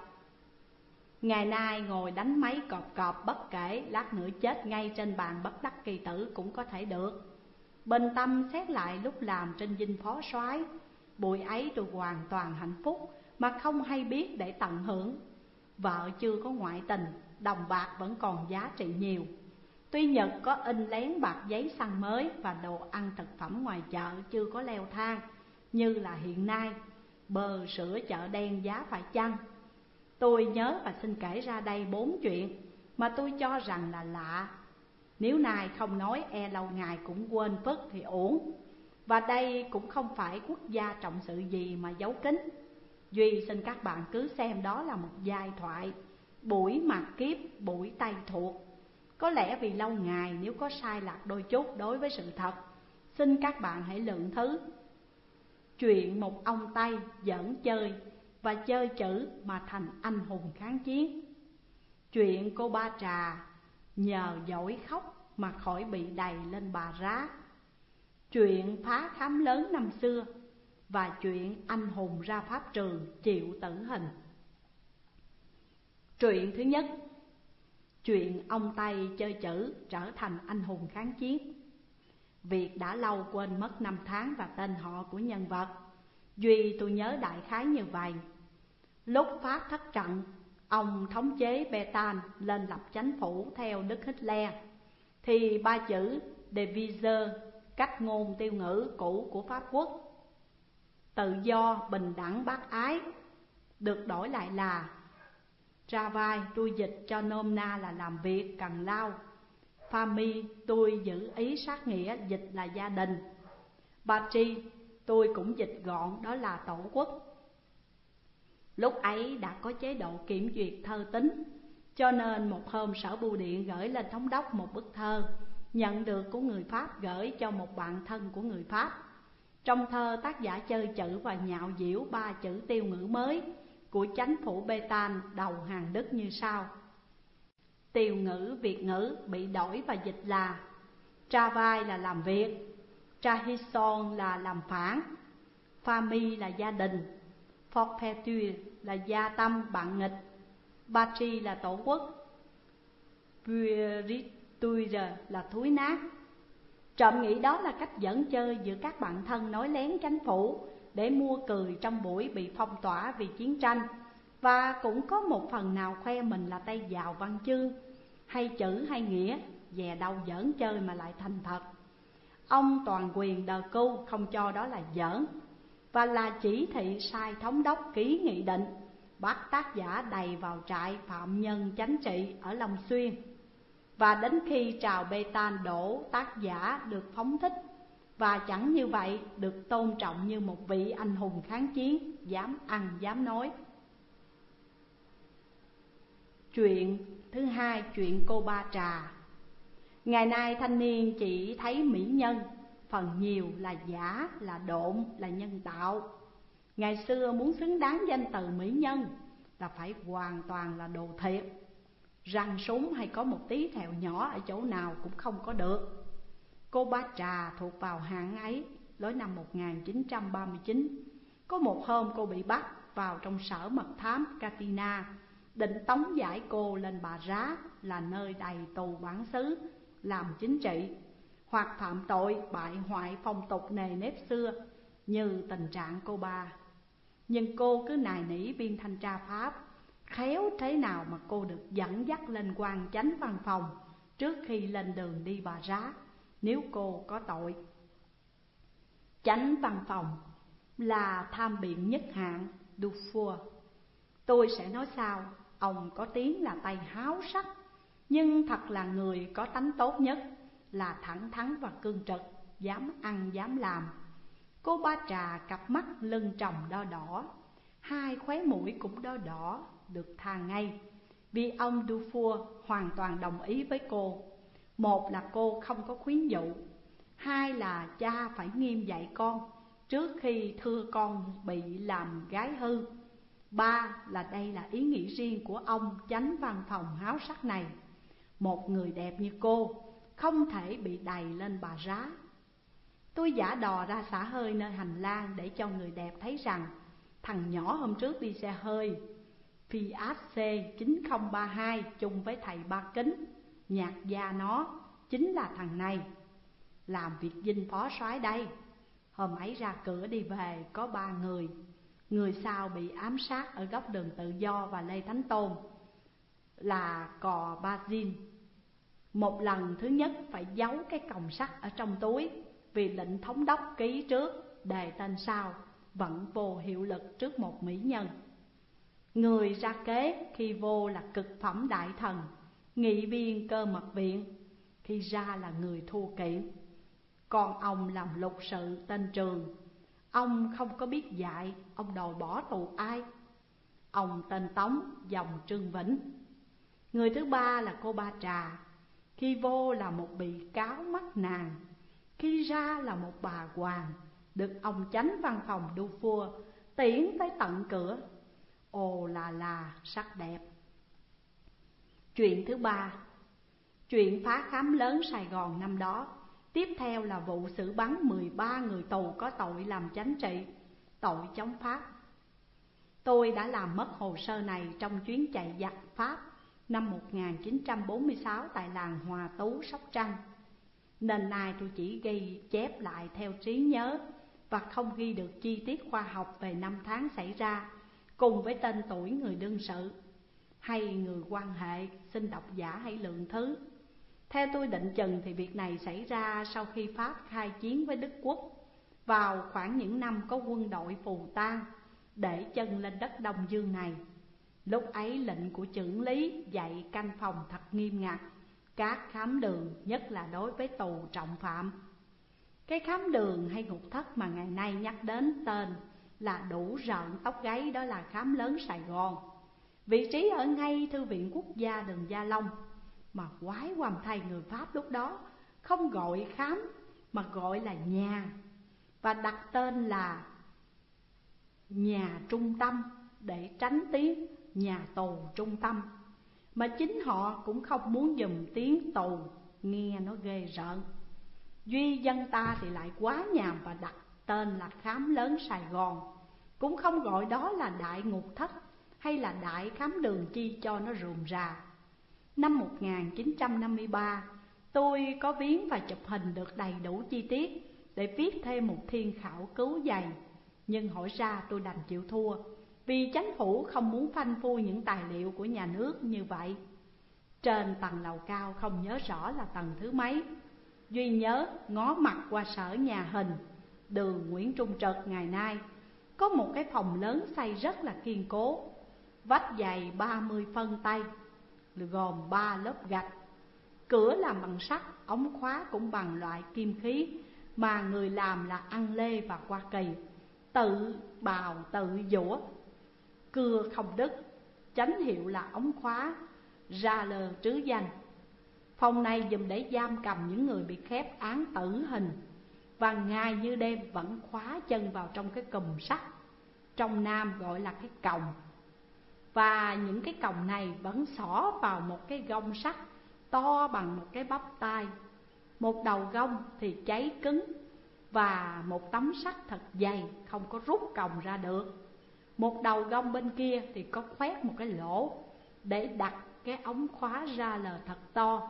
Ngày nay ngồi đánh máy cọp cọp bất kể, lát nữa chết ngay trên bàn bất đắc kỳ tử cũng có thể được. Bình tâm xét lại lúc làm trên dinh phó soái, buổi ấy tôi hoàn toàn hạnh phúc mà không hay biết để tận hưởng. Vợ chưa có ngoại tình, đồng bạc vẫn còn giá trị nhiều. Tuy Nhật có in lén bạc giấy xăng mới và đồ ăn thực phẩm ngoài chợ chưa có leo thang như là hiện nay, bơ sữa chợ đen giá phải chăng. Tôi nhớ và xin kể ra đây bốn chuyện mà tôi cho rằng là lạ. Nếu nay không nói e lâu ngày cũng quên phức thì uổng. Và đây cũng không phải quốc gia trọng sự gì mà giấu kín. Duy xin các bạn cứ xem đó là một giai thoại, buổi mạt kiếp, buổi Tây thuộc. Có lẽ vì lâu ngày nếu có sai lạc đôi chút đối với sự thật, xin các bạn hãy lượng thứ. Chuyện một ông Tây giỡn chơi và chơi chữ mà thành anh hùng kháng chiến. Chuyện cô Ba Trà nhờ giỏi khóc mà khỏi bị đầy lên bà rá. Chuyện phá khám lớn năm xưa. Và chuyện anh hùng ra pháp trường chịu tử hình. Chuyện thứ nhất, chuyện ông Tây chơi chữ trở thành anh hùng kháng chiến. Việc đã lâu quên mất năm tháng và tên họ của nhân vật. Duy tôi nhớ đại khái như vậy. Lúc Pháp thất trận, ông thống chế Pétain lên lập chánh phủ theo Đức Hitler, thì ba chữ Devise, cách ngôn tiêu ngữ cũ của Pháp quốc, tự do, bình đẳng, bác ái, được đổi lại là travail, tôi dịch cho nôm na là làm việc, cần lao. Famille, tôi giữ ý sát nghĩa, dịch là gia đình. Patrie, tôi cũng dịch gọn, đó là tổ quốc. Lúc ấy đã có chế độ kiểm duyệt thơ tính, cho nên một hôm Sở Bưu điện gửi lên thống đốc một bức thơ nhận được của người Pháp gửi cho một bạn thân của người Pháp. Trong thơ, tác giả chơi chữ và nhạo giễu ba chữ tiêu ngữ mới của chánh phủ Pétain đầu hàng Đức như sau. Tiêu ngữ Việt ngữ bị đổi và dịch là travail là làm việc, trahison là làm phản, famille là gia đình, forfaiture là gia tâm bạn nghịch, patrie là tổ quốc, pueriture là thúi nát. Trộm nghĩ đó là cách giỡn chơi giữa các bạn thân nói lén chánh phủ để mua cười trong buổi bị phong tỏa vì chiến tranh, và cũng có một phần nào khoe mình là tay giàu văn chương, hay chữ hay nghĩa, dè đâu giỡn chơi mà lại thành thật. Ông toàn quyền đờ cu không cho đó là giỡn, và là chỉ thị sai thống đốc ký nghị định bắt tác giả đầy vào trại phạm nhân chánh trị ở Long Xuyên. Và đến khi trào Pétain đổ, tác giả được phóng thích, và chẳng như vậy được tôn trọng như một vị anh hùng kháng chiến, dám ăn dám nói. Chuyện thứ hai, chuyện cô Ba Trà. Ngày nay thanh niên chỉ thấy mỹ nhân, phần nhiều là giả, là độn, là nhân tạo. Ngày xưa muốn xứng đáng danh từ mỹ nhân là phải hoàn toàn là đồ thiệt. Răng súng hay có một tí thẹo nhỏ ở chỗ nào cũng không có được. Cô Ba Trà thuộc vào hạng ấy. Lối năm một nghìn chín trăm ba mươi chín, có một hôm cô bị bắt vào trong sở mật thám Katina, định tống giải cô lên Bà Rá, là nơi đầy tù bản xứ làm chính trị, hoặc phạm tội bại hoại phong tục nề nếp xưa, như tình trạng cô ba. Nhưng cô cứ nài nỉ viên thanh tra Pháp, khéo thế nào mà cô được dẫn dắt lên quan chánh văn phòng trước khi lên đường đi Bà Rá nếu cô có tội. Chánh văn phòng là tham biện nhất hạng Dufour. Tôi sẽ nói sao, ông có tiếng là tay háo sắc, nhưng thật là người có tánh tốt nhất, là thẳng thắn và cương trực, dám ăn dám làm. Cô Ba Trà cặp mắt lưng tròng đo đỏ, hai khóe mũi cũng đo đỏ, được tha ngay, vì ông Dufour hoàn toàn đồng ý với cô. Một là cô không có khuyến dụ, hai là cha phải nghiêm dạy con trước khi thưa con bị làm gái hư, ba là đây là ý nghĩ riêng của ông chánh văn phòng háo sắc này. Một người đẹp như cô không thể bị đày lên Bà Rá. Tôi giả đò ra xả hơi nơi hành lang để cho người đẹp thấy rằng thằng nhỏ hôm trước đi xe hơi Fiat C chín không ba hai chung với thầy Ba Kính, nhạc gia nó chính là thằng này, làm việc dinh phó soái đây. Hôm ấy ra cửa đi về có ba người, người sau bị ám sát ở góc đường Tự Do và Lê Thánh Tôn là cò Ba Zin. Một lần thứ nhất phải giấu cái còng sắt ở trong túi, vì lệnh thống đốc ký trước đề tên sau vẫn vô hiệu lực trước một mỹ nhân. Người ra kế khi vô là cực phẩm đại thần, nghị viên cơ mật viện, khi ra là người thua kiện. Còn ông làm lục sự tên Trường, ông không có biết dạy, ông đòi bỏ tù ai? Ông tên Tống, dòng Trương Vĩnh. Người thứ ba là cô Ba Trà, khi vô là một bị cáo mắc nàng, khi ra là một bà hoàng, được ông chánh văn phòng Dufour tiễn tới tận cửa. Ồ là là sắc đẹp. Chuyện thứ ba, chuyện phá khám lớn Sài Gòn năm đó. Tiếp theo là vụ xử bắn mười ba người tù có tội làm chánh trị, tội chống Pháp. Tôi đã làm mất hồ sơ này trong chuyến chạy giặc Pháp năm một nghìn chín trăm bốn mươi sáu tại làng Hòa Tú, Sóc Trăng, nên nay tôi chỉ ghi chép lại theo trí nhớ và không ghi được chi tiết khoa học về năm tháng xảy ra, cùng với tên tuổi người đương sự hay người quan hệ, xin độc giả hãy lượng thứ. Theo tôi định chừng thì việc này xảy ra sau khi Pháp khai chiến với Đức Quốc vào khoảng những năm có quân đội Phù Tang để chân lên đất Đông Dương này. Lúc ấy lệnh của chưởng lý dạy canh phòng thật nghiêm ngặt các khám đường, nhất là đối với tù trọng phạm. Cái khám đường hay ngục thất mà ngày nay nhắc đến tên là đủ rợn tóc gáy, đó là khám lớn Sài Gòn. Vị trí ở ngay Thư viện Quốc gia đường Gia Long, mà quái quằm thay người Pháp lúc đó không gọi khám mà gọi là nhà, và đặt tên là nhà trung tâm để tránh tiếng nhà tù trung tâm. Mà chính họ cũng không muốn dùng tiếng tù, nghe nó ghê rợn. Duy dân ta thì lại quá nhàm và đặt tên là khám lớn Sài Gòn, cũng không gọi đó là đại ngục thất hay là đại khám đường chi cho nó rườm rà. Năm một nghìn chín trăm năm mươi ba, tôi có viếng và chụp hình được đầy đủ chi tiết để viết thêm một thiên khảo cứu dày. Nhưng hỏi ra tôi đành chịu thua, vì chính phủ không muốn phanh phui những tài liệu của nhà nước như vậy. Trên tầng lầu cao không nhớ rõ là tầng thứ mấy, duy nhớ ngó mặt qua sở nhà hình đường Nguyễn Trung Trực ngày nay có một cái phòng lớn xây rất là kiên cố, vách dày ba mươi phân tay, gồm ba lớp gạch. Cửa làm bằng sắt, ống khóa cũng bằng loại kim khí, mà người làm là ăn lê và Hoa Kỳ, tự bào tự dũa, cưa không đứt, chánh hiệu là ống khóa ra lờ trứ danh. Phòng này dùng để giam cầm những người bị khép án tử hình, và ngày như đêm vẫn khóa chân vào trong cái cùm sắt, trong Nam gọi là cái còng. Và những cái còng này vẫn xỏ vào một cái gông sắt to bằng một cái bắp tay. Một đầu gông thì cháy cứng, và một tấm sắt thật dày không có rút còng ra được. Một đầu gông bên kia thì có khoét một cái lỗ để đặt cái ống khóa ra lờ thật to.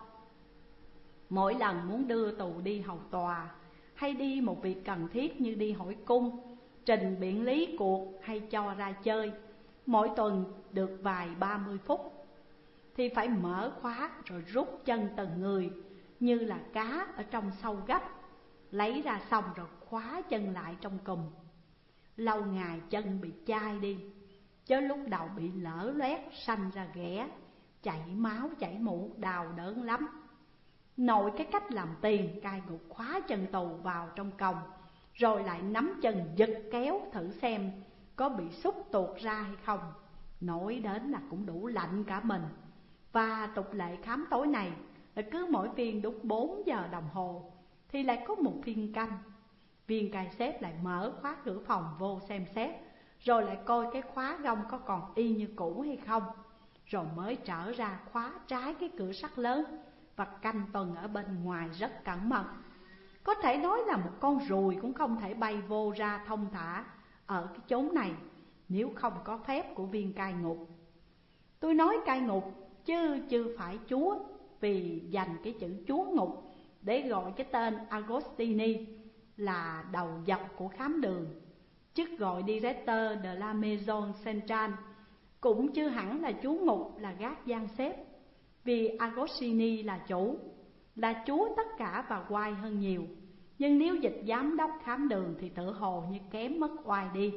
Mỗi lần muốn đưa tù đi hầu tòa hay đi một việc cần thiết như đi hỏi cung trình biện lý cuộc hay cho ra chơi, mỗi tuần được vài ba mươi phút, thì phải mở khóa rồi rút chân từng người như là cá ở trong sâu gấp, lấy ra xong rồi khóa chân lại trong cùm. Lâu ngày chân bị chai đi, chứ lúc đầu bị lở loét sanh ra ghẻ, chảy máu chảy mũ, đau đớn lắm. Nội cái cách làm tiền cai ngục khóa chân tù vào trong còng, rồi lại nắm chân giật kéo thử xem có bị xúc tuột ra hay không. Nổi đến là cũng đủ lạnh cả mình. Và tục lệ khám tối này là cứ mỗi phiên đúng bốn giờ đồng hồ thì lại có một phiên canh. Viên cai xếp lại mở khóa cửa phòng vô xem xét, rồi lại coi cái khóa gông có còn y như cũ hay không, rồi mới trở ra khóa trái cái cửa sắt lớn và canh tuần ở bên ngoài rất cẩn mật. Có thể nói là một con ruồi cũng không thể bay vô ra thông thả ở cái chốn này nếu không có phép của viên cai ngục. Tôi nói cai ngục chứ chưa phải chúa, vì dành cái chữ chúa ngục để gọi cái tên Agostini là đầu dọc của khám đường, chức gọi Directeur de la Maison Centrale cũng chưa hẳn là chúa ngục, là gác gian xếp, vì Agostini là chủ, là chúa tất cả và oai hơn nhiều. Nhưng nếu dịch giám đốc khám đường thì tự hồ như kém mất oai đi.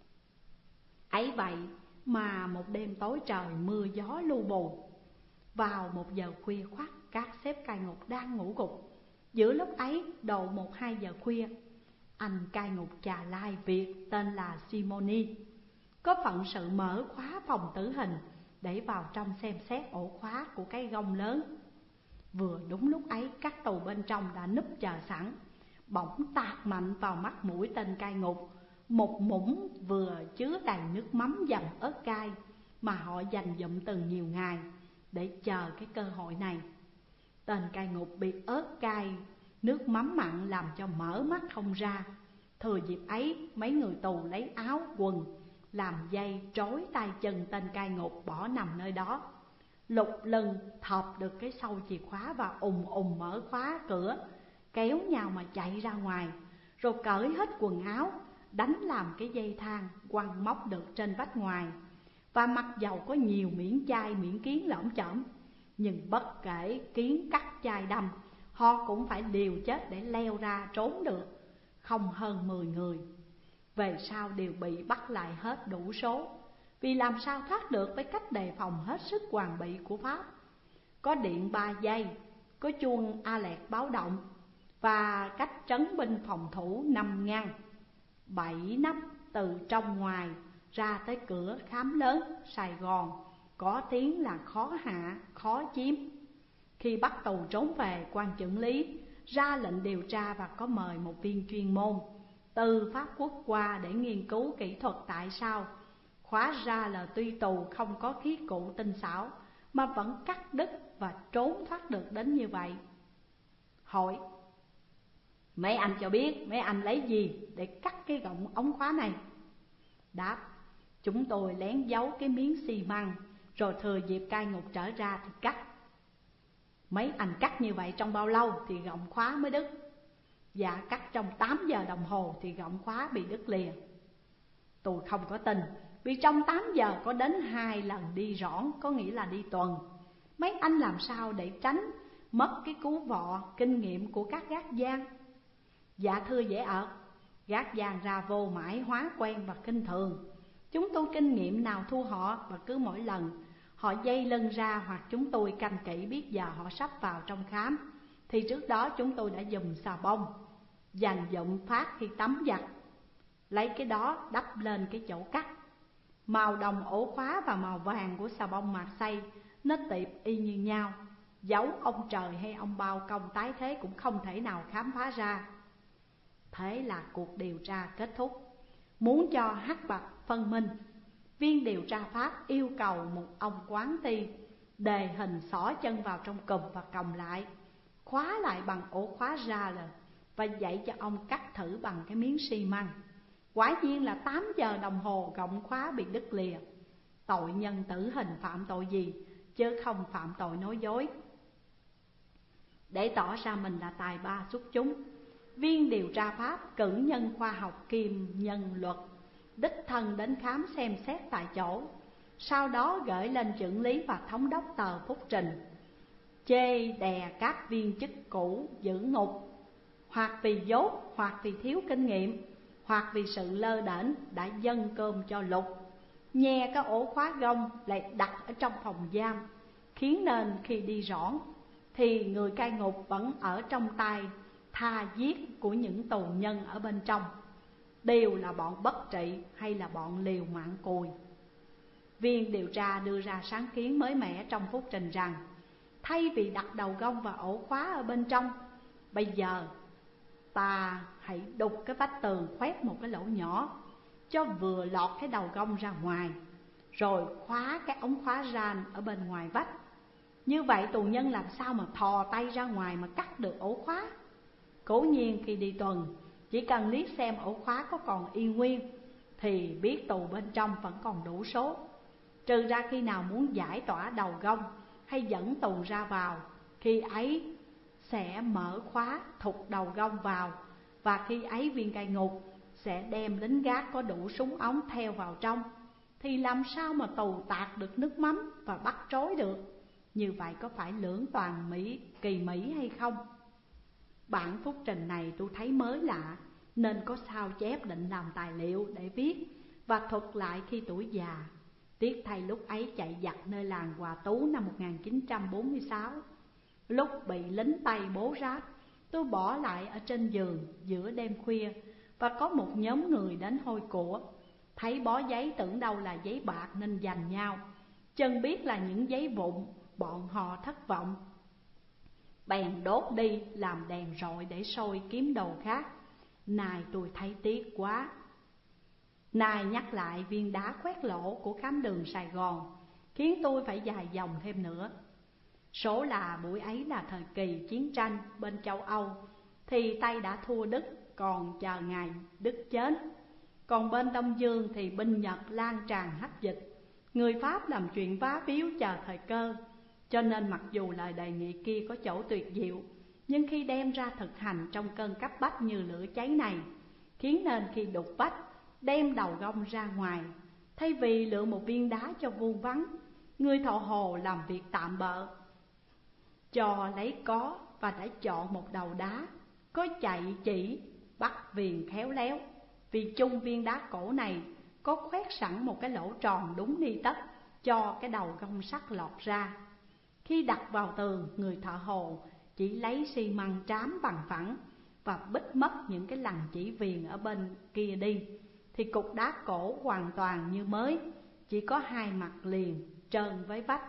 Ấy vậy mà một đêm tối trời mưa gió lu bù, vào một giờ khuya khoắt, các xếp cai ngục đang ngủ gục. Giữa lúc ấy độ một hai giờ khuya, anh cai ngục chà lai Việt tên là Simoni có phận sự mở khóa phòng tử hình để vào trong xem xét ổ khóa của cái gông lớn. Vừa đúng lúc ấy, các tù bên trong đã núp chờ sẵn. Bỗng tạt mạnh vào mắt mũi tên cai ngục một muỗng vừa chứa đầy nước mắm dầm ớt cay mà họ dành dụm từ nhiều ngày để chờ cái cơ hội này. Tên cai ngục bị ớt cay, nước mắm mặn làm cho mở mắt không ra. Thừa dịp ấy, mấy người tù lấy áo quần làm dây trói tay chân tên cai ngục bỏ nằm nơi đó. Lục lừng thọp được cái sâu chìa khóa và ùng ùng mở khóa cửa, kéo nhau mà chạy ra ngoài, rồi cởi hết quần áo, đánh làm cái dây thang quăng móc được trên vách ngoài. Và mặc dầu có nhiều miếng chai miếng kiến lởm chởm, nhưng bất kể kiến cắt chai đâm, họ cũng phải liều chết để leo ra trốn được. Không hơn mười người về sau đều bị bắt lại hết đủ số, vì làm sao thoát được với cách đề phòng hết sức hoàn bị của Pháp. Có điện ba giây, có chuông a lẹt báo động, và cách trấn binh phòng thủ năm ngăn, bảy nắp từ trong ngoài ra tới cửa khám lớn Sài Gòn, có tiếng là khó hạ, khó chiếm. Khi bắt tù trốn về, quan chưởng lý ra lệnh điều tra và có mời một viên chuyên môn từ Pháp Quốc qua để nghiên cứu kỹ thuật tại sao khóa ra là tuy tù không có khí cụ tinh xảo mà vẫn cắt đứt và trốn thoát được đến như vậy. Hỏi: mấy anh cho biết mấy anh lấy gì để cắt cái gọng ống khóa này? Đáp: chúng tôi lén giấu cái miếng xi măng, rồi thừa dịp cai ngục trở ra thì cắt. Mấy anh cắt như vậy trong bao lâu thì gọng khóa mới đứt? Dạ cắt trong tám giờ đồng hồ thì gọng khóa bị đứt lìa. Tôi không có tin, vì trong tám giờ có đến hai lần đi rõn, có nghĩa là đi tuần. Mấy anh làm sao để tránh mất cái cú vọ kinh nghiệm của các gác giang? Dạ thưa dễ ợt, gác giang ra vô mãi hóa quen và kinh thường. Chúng tôi kinh nghiệm nào thua họ, và cứ mỗi lần họ dây lưng ra hoặc chúng tôi canh kỹ biết giờ họ sắp vào trong khám, thì trước đó chúng tôi đã dùng xà bông dành dụm phát khi tắm giặt, lấy cái đó đắp lên cái chỗ cắt. Màu đồng ổ khóa và màu vàng của xà bông mạt xay nó tiệp y như nhau, dấu ông trời hay ông bao công tái thế cũng không thể nào khám phá ra. Thế là cuộc điều tra kết thúc. Muốn cho hắc bạch phân minh, viên điều tra Pháp yêu cầu một ông quán ti đề hình xỏ chân vào trong cùm và còng lại, khóa lại bằng ổ khóa ra là và dạy cho ông cắt thử bằng cái miếng xi măng. Quả nhiên là tám giờ đồng hồ gọng khóa bị đứt lìa. Tội nhân tử hình phạm tội gì chứ không phạm tội nói dối. Để tỏ ra mình là tài ba xuất chúng, viên điều tra Pháp cử nhân khoa học kiêm nhân luật đích thân đến khám xem xét tại chỗ, sau đó gửi lên chưởng lý và thống đốc tờ phúc trình, chê đè các viên chức cũ giữ ngục, hoặc vì dốt, hoặc vì thiếu kinh nghiệm, hoặc vì sự lơ đễnh đã dâng cơm cho Lục, nhe cái ổ khóa gông lại đặt ở trong phòng giam, khiến nên khi đi rõn thì người cai ngục vẫn ở trong tay tha giết của những tù nhân ở bên trong, đều là bọn bất trị hay là bọn liều mạng cùi. Viên điều tra đưa ra sáng kiến mới mẻ trong phúc trình rằng, thay vì đặt đầu gông và ổ khóa ở bên trong, bây giờ ta hãy đục cái vách tường khoét một cái lỗ nhỏ cho vừa lọt cái đầu gông ra ngoài, rồi khóa cái ống khóa ran ở bên ngoài vách. Như vậy tù nhân làm sao mà thò tay ra ngoài mà cắt được ổ khóa? Cố nhiên khi đi tuần, chỉ cần liếc xem ổ khóa có còn y nguyên thì biết tù bên trong vẫn còn đủ số. Trừ ra khi nào muốn giải tỏa đầu gông hay dẫn tù ra vào, khi ấy sẽ mở khóa thụt đầu gông vào, và khi ấy viên cai ngục sẽ đem lính gác có đủ súng ống theo vào trong, thì làm sao mà tù tạt được nước mắm và bắt trối được? Như vậy có phải lưỡng toàn mỹ kỳ mỹ hay không? Bản phúc trình này tôi thấy mới lạ, nên có sao chép định làm tài liệu để viết và thuật lại khi tuổi già. Tiếc thay lúc ấy chạy giặc nơi làng Hòa Tú năm một nghìn chín trăm bốn mươi sáu. Lúc bị lính Tây bố ráp, tôi bỏ lại ở trên giường giữa đêm khuya, và có một nhóm người đến hôi của. Thấy bó giấy tưởng đâu là giấy bạc nên giành nhau, chân biết là những giấy vụn, bọn họ thất vọng, bèn đốt đi làm đèn rọi để soi kiếm đồ khác. Này tôi thấy tiếc quá. Này nhắc lại viên đá khoét lỗ của khám đường Sài Gòn, khiến tôi phải dài dòng thêm nữa. Số là buổi ấy là thời kỳ chiến tranh bên châu Âu, thì Tây đã thua Đức, còn chờ ngày Đức chết. Còn bên Đông Dương thì binh Nhật lan tràn hách dịch, người Pháp làm chuyện vá víu chờ thời cơ. Cho nên mặc dù lời đề nghị kia có chỗ tuyệt diệu, nhưng khi đem ra thực hành trong cơn cấp bách như lửa cháy này, khiến nên khi đục vách, đem đầu gông ra ngoài, thay vì lựa một viên đá cho vuông vắn, người thợ hồ làm việc tạm bợ cho lấy có, và đã chọn một đầu đá có chạy chỉ bắt viền khéo léo. Vì chung viên đá cổ này có khoét sẵn một cái lỗ tròn đúng ni tất cho cái đầu gông sắt lọt ra. Khi đặt vào tường, người thợ hồ chỉ lấy xi măng trám bằng phẳng và bít mất những cái lằn chỉ viền ở bên kia đi, thì cục đá cổ hoàn toàn như mới, chỉ có hai mặt liền trơn với vách.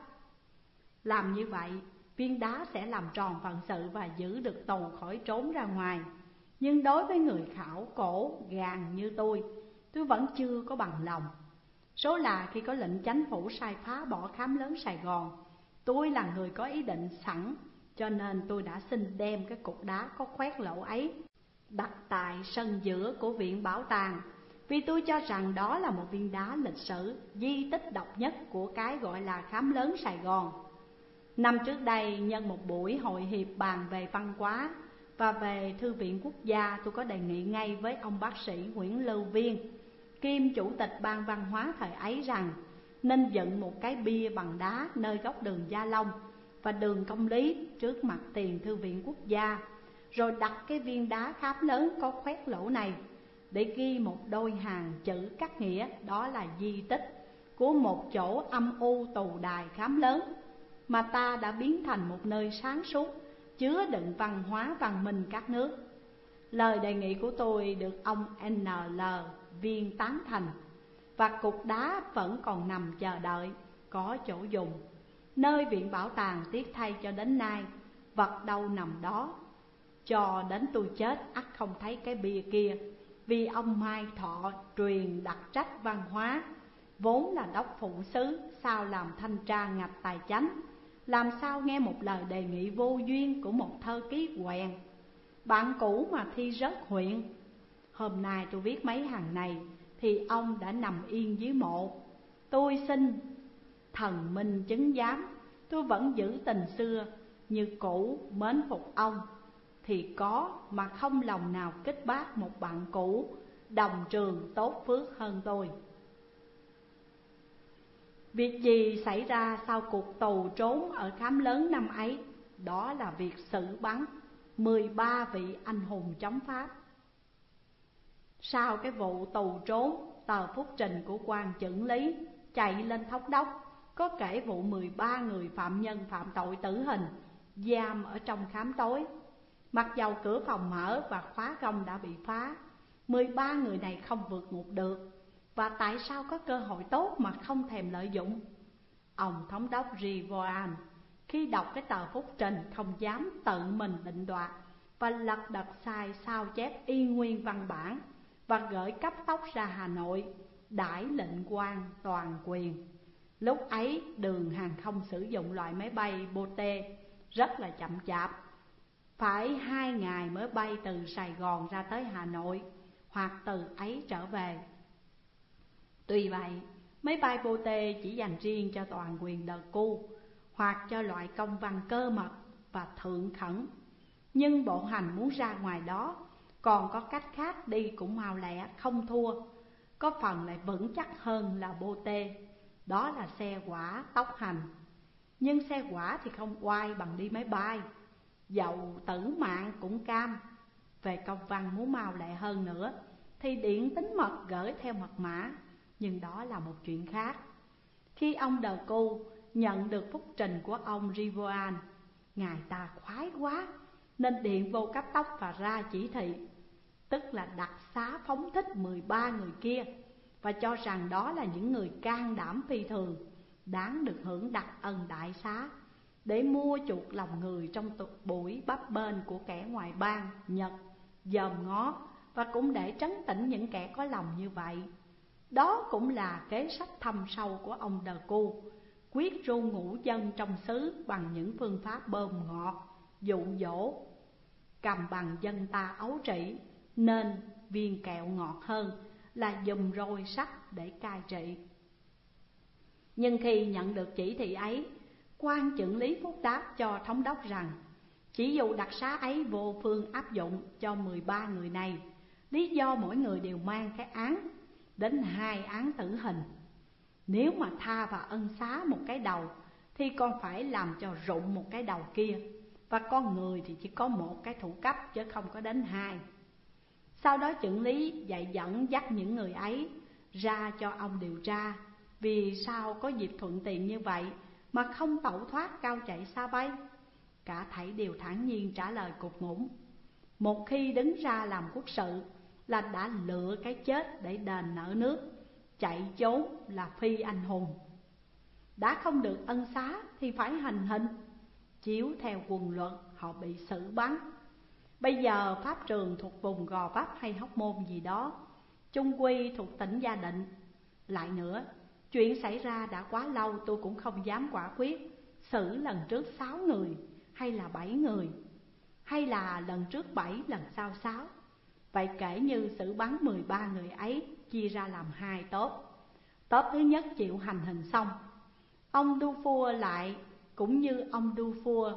Làm như vậy, viên đá sẽ làm tròn phận sự và giữ được tù khỏi trốn ra ngoài. Nhưng đối với người khảo cổ gàn như tôi, tôi vẫn chưa có bằng lòng. Số là khi có lệnh chánh phủ sai phá bỏ khám lớn Sài Gòn, tôi là người có ý định sẵn, cho nên tôi đã xin đem cái cục đá có khoét lỗ ấy đặt tại sân giữa của viện bảo tàng, vì tôi cho rằng đó là một viên đá lịch sử, di tích độc nhất của cái gọi là khám lớn Sài Gòn. Năm trước đây, nhân một buổi hội hiệp bàn về văn hóa và về Thư viện Quốc gia, tôi có đề nghị ngay với ông bác sĩ Nguyễn Lưu Viên, kiêm chủ tịch ban văn hóa thời ấy, rằng nên dựng một cái bia bằng đá nơi góc đường Gia Long và đường Công Lý trước mặt tiền Thư viện Quốc gia, rồi đặt cái viên đá khám lớn có khoét lỗ này để ghi một đôi hàng chữ cắt nghĩa, đó là di tích của một chỗ âm u tù đài khám lớn, mà ta đã biến thành một nơi sáng suốt, chứa đựng văn hóa văn minh các nước. Lời đề nghị của tôi được ông en lờ Viên tán thành, và cục đá vẫn còn nằm chờ đợi có chỗ dùng. Nơi viện bảo tàng tiếc thay cho đến nay, vật đâu nằm đó. Cho đến tôi chết ắt không thấy cái bia kia, vì ông Mai Thọ truyền đặc trách văn hóa, vốn là đốc phụ sứ, sao làm thanh tra ngạch tài chánh, làm sao nghe một lời đề nghị vô duyên của một thơ ký quèn, bạn cũ mà thi rớt huyện. Hôm nay tôi viết mấy hàng này thì ông đã nằm yên dưới mộ. Tôi xin thần minh chứng giám, tôi vẫn giữ tình xưa như cũ, mến phục ông. thì có mà không lòng nào kích bác một bạn cũ đồng trường tốt phước hơn tôi. Việc gì xảy ra sau cuộc tù trốn ở Khám Lớn năm ấy? Đó là việc xử bắn mười ba vị anh hùng chống Pháp. Sau cái vụ tù trốn, tờ phúc trình của quan chưởng lý chạy lên thống đốc có kể vụ mười ba người phạm nhân phạm tội tử hình giam ở trong khám tối. Mặc dầu cửa phòng mở và khóa gông đã bị phá, mười ba người này không vượt ngục được. Và tại sao có cơ hội tốt mà không thèm lợi dụng? Ông thống đốc Rivoan khi đọc cái tờ phúc trình không dám tự mình định đoạt, và lật đật sai sao chép y nguyên văn bản và gửi cấp tốc ra Hà Nội đãi lệnh quan toàn quyền. Lúc ấy đường hàng không sử dụng loại máy bay Bote rất là chậm chạp, phải hai ngày mới bay từ Sài Gòn ra tới Hà Nội, hoặc từ ấy trở về. Tuy vậy, máy bay Bote chỉ dành riêng cho toàn quyền đờ cu, hoặc cho loại công văn cơ mật và thượng khẩn. Nhưng bộ hành muốn ra ngoài đó còn có cách khác đi cũng mau lẹ không thua, có phần lại vững chắc hơn là Bote. Đó là xe hỏa tốc hành. Nhưng xe hỏa thì không oai bằng đi máy bay, dầu tử mạng cũng cam. Về công văn muốn mau lẹ hơn nữa thì điện tín mật gửi theo mật mã, nhưng đó là một chuyện khác. Khi ông Đờ Cu nhận được phúc trình của ông Rivoan, ngài ta khoái quá nên điện vô cấp tốc và ra chỉ thị, tức là đặc xá phóng thích mười ba người kia, và cho rằng đó là những người can đảm phi thường, đáng được hưởng đặc ân đại xá, để mua chuộc lòng người trong buổi bấp bênh của kẻ ngoại bang Nhật dòm ngó, và cũng để trấn tĩnh những kẻ có lòng như vậy. Đó cũng là kế sách thâm sâu của ông Đờ Cu, quyết ru ngũ dân trong xứ bằng những phương pháp bơm ngọt, dụ dỗ. Cầm bằng dân ta ấu trĩ, nên viên kẹo ngọt hơn là dùng roi sắt để cai trị. Nhưng khi nhận được chỉ thị ấy, quan chưởng lý phúc đáp cho thống đốc rằng chỉ dụ đặc xá ấy vô phương áp dụng cho mười ba người này, lý do mỗi người đều mang cái án đến hai án tử hình. Nếu mà tha và ân xá một cái đầu thì còn phải làm cho rụng một cái đầu kia, và con người thì chỉ có một cái thủ cấp chứ không có đến hai. Sau đó chưởng lý dạy dẫn dắt những người ấy ra cho ông điều tra vì sao có dịp thuận tiện như vậy mà không tẩu thoát cao chạy xa bay. Cả thảy đều thản nhiên trả lời cục ngủng. Một khi đứng ra làm quốc sự là đã lựa cái chết để đền nợ nước, chạy trốn là phi anh hùng. Đã không được ân xá thì phải hành hình, chiếu theo quân luật họ bị xử bắn. Bây giờ pháp trường thuộc vùng Gò Vấp hay Hóc Môn gì đó, chung quy thuộc tỉnh Gia Định. Lại nữa, chuyện xảy ra đã quá lâu, tôi cũng không dám quả quyết xử lần trước sáu người hay là bảy người, hay là lần trước bảy lần sau sáu. Vậy kể như xử bắn mười ba người ấy chia ra làm hai tốp. Tốp thứ nhất chịu hành hình xong, ông Dufour lại cũng như ông Dufour.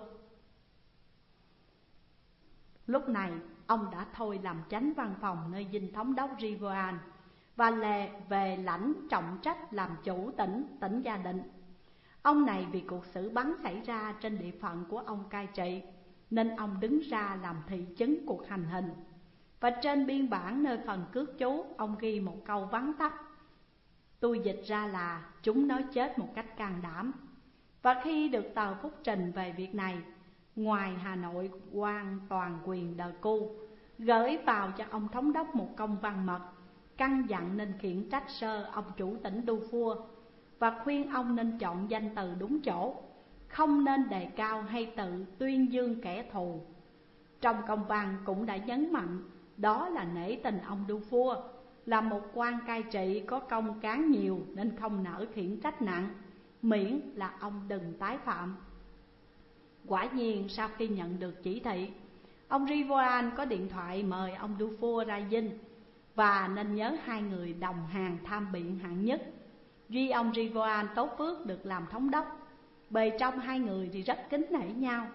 Lúc này ông đã thôi làm chánh văn phòng nơi dinh thống đốc Rivoan và lề về lãnh trọng trách làm chủ tỉnh tỉnh Gia Định. Ông này vì cuộc xử bắn xảy ra trên địa phận của ông cai trị, nên ông đứng ra làm thị chứng cuộc hành hình. Và trên biên bản nơi phần cước chú, ông ghi một câu vắn tắt. Tôi dịch ra là chúng nó chết một cách can đảm. Và khi được tờ phúc trình về việc này, ngoài Hà Nội quan toàn quyền Đờ Cu gửi vào cho ông thống đốc một công văn mật căn dặn nên khiển trách sơ ông chủ tỉnh Dufour và khuyên ông nên chọn danh từ đúng chỗ, không nên đề cao hay tự tuyên dương kẻ thù. Trong công văn cũng đã nhấn mạnh đó là nể tình ông Dufour là một quan cai trị có công cán nhiều nên không nỡ khiển trách nặng, miễn là ông đừng tái phạm. Quả nhiên sau khi nhận được chỉ thị, ông Rivoan có điện thoại mời ông Dufour ra dinh, và nên nhớ hai người đồng hàng tham biện hạng nhất. Duy ông Rivoan tốt phước được làm thống đốc, bề trong hai người thì rất kính nể nhau,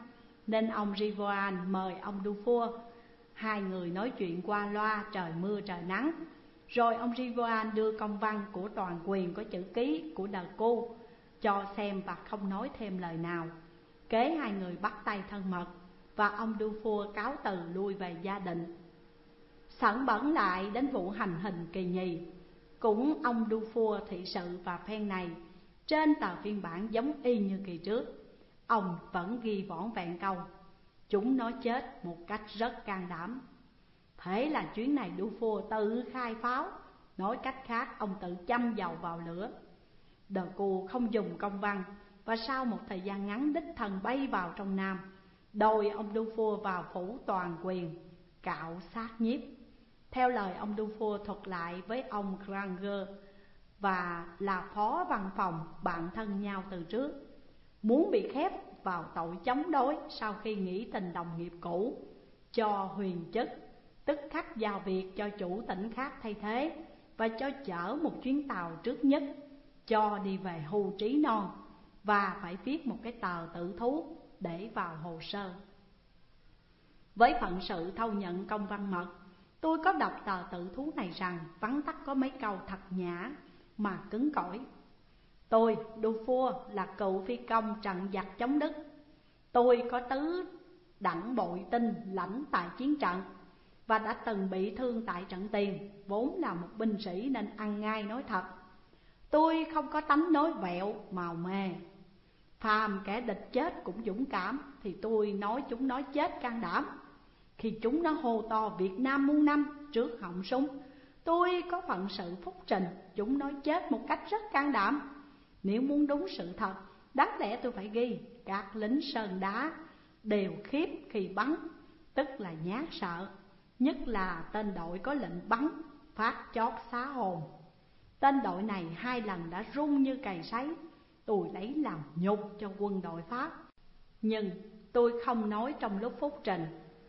nên ông Rivoan mời ông Dufour. Hai người nói chuyện qua loa trời mưa trời nắng. Rồi ông Rivoan đưa công văn của toàn quyền có chữ ký của Decoux cho xem và không nói thêm lời nào. Kế hai người bắt tay thân mật, và ông Dufour cáo từ lui về gia đình. Sẵn bẩn lại đến vụ hành hình kỳ nhì, cũng ông Dufour thị sự, và phen này trên tờ phiên bản giống y như kỳ trước, ông vẫn ghi vỏn vẹn câu: chúng nó chết một cách rất can đảm. Thế là chuyến này Dufour tự khai pháo, nói cách khác ông tự châm dầu vào lửa. Decoux không dùng công văn, và sau một thời gian ngắn đích thân bay vào trong Nam, đòi ông Dufour vào phủ toàn quyền cạo sát nhiếp. Theo lời ông Dufour thuật lại với ông Granger, và là phó văn phòng bạn thân nhau từ trước, muốn bị khép vào tội chống đối sau khi nghỉ tình đồng nghiệp cũ, cho huyền chức, tức khắc giao việc cho chủ tỉnh khác thay thế, và cho chở một chuyến tàu trước nhất, cho đi về hưu trí non, và phải viết một cái tờ tự thú để vào hồ sơ. Với phận sự thâu nhận công văn mật, tôi có đọc tờ tự thú này rằng vắn tắt có mấy câu thật nhã mà cứng cỏi. Tôi, Dufour, là cựu phi công trận giặc chống Đức. Tôi có tứ đẳng bội tinh lãnh tại chiến trận, và đã từng bị thương tại trận Tiền, vốn là một binh sĩ nên ăn ngay nói thật. Tôi không có tánh nói vẹo, màu mè. Phàm kẻ địch chết cũng dũng cảm, thì tôi nói chúng nó chết can đảm. Khi chúng nó hô to Việt Nam muôn năm trước họng súng, tôi có phận sự phúc trình, chúng nói chết một cách rất can đảm. Nếu muốn đúng sự thật, đáng lẽ tôi phải ghi các lính sơn đá đều khiếp khi bắn, tức là nhát sợ, nhất là tên đội có lệnh bắn phát chót xá hồn. Tên đội này hai lần đã run như cày sấy, tôi lấy làm nhục cho quân đội Pháp. Nhưng tôi không nói trong lúc phúc trình.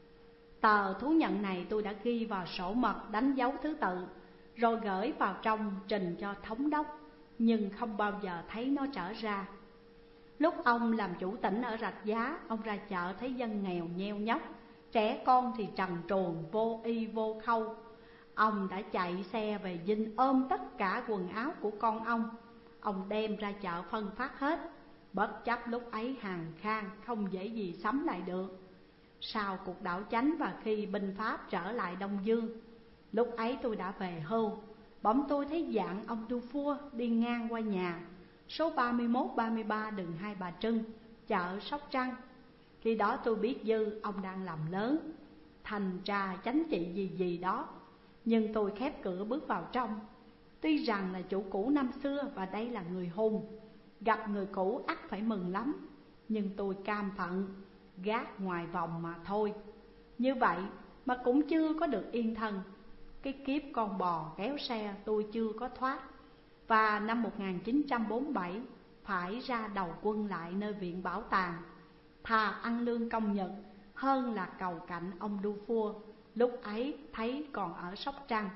Tờ thú nhận này tôi đã ghi vào sổ mật đánh dấu thứ tự, rồi gửi vào trong trình cho thống đốc, nhưng không bao giờ thấy nó trở ra. Lúc ông làm chủ tỉnh ở Rạch Giá, ông ra chợ thấy dân nghèo nheo nhóc, trẻ con thì trần truồng vô y vô khâu. Ông đã chạy xe về Vinh ôm tất cả quần áo của con ông. Ông đem ra chợ phân phát hết, bất chấp lúc ấy hàng khang không dễ gì sắm lại được. Sau cuộc đảo chánh và khi binh Pháp trở lại Đông Dương, lúc ấy tôi đã về hưu, bỗng tôi thấy dạng ông Dufour đi ngang qua nhà số ba mươi mốt ba mươi ba đường Hai Bà Trưng, chợ Sóc Trăng. Khi đó tôi biết dư ông đang làm lớn, thành trà chánh trị gì gì đó. Nhưng tôi khép cửa bước vào trong. Tuy rằng là chủ cũ năm xưa và đây là người hùng, gặp người cũ ắt phải mừng lắm, nhưng tôi cam phận gác ngoài vòng mà thôi. Như vậy mà cũng chưa có được yên thân. Cái kiếp con bò kéo xe tôi chưa có thoát. Và năm một nghìn chín trăm bốn mươi bảy phải ra đầu quân lại nơi viện bảo tàng. Thà ăn lương công nhật hơn là cầu cạnh ông Dufour, lúc ấy thấy còn ở Sóc Trăng.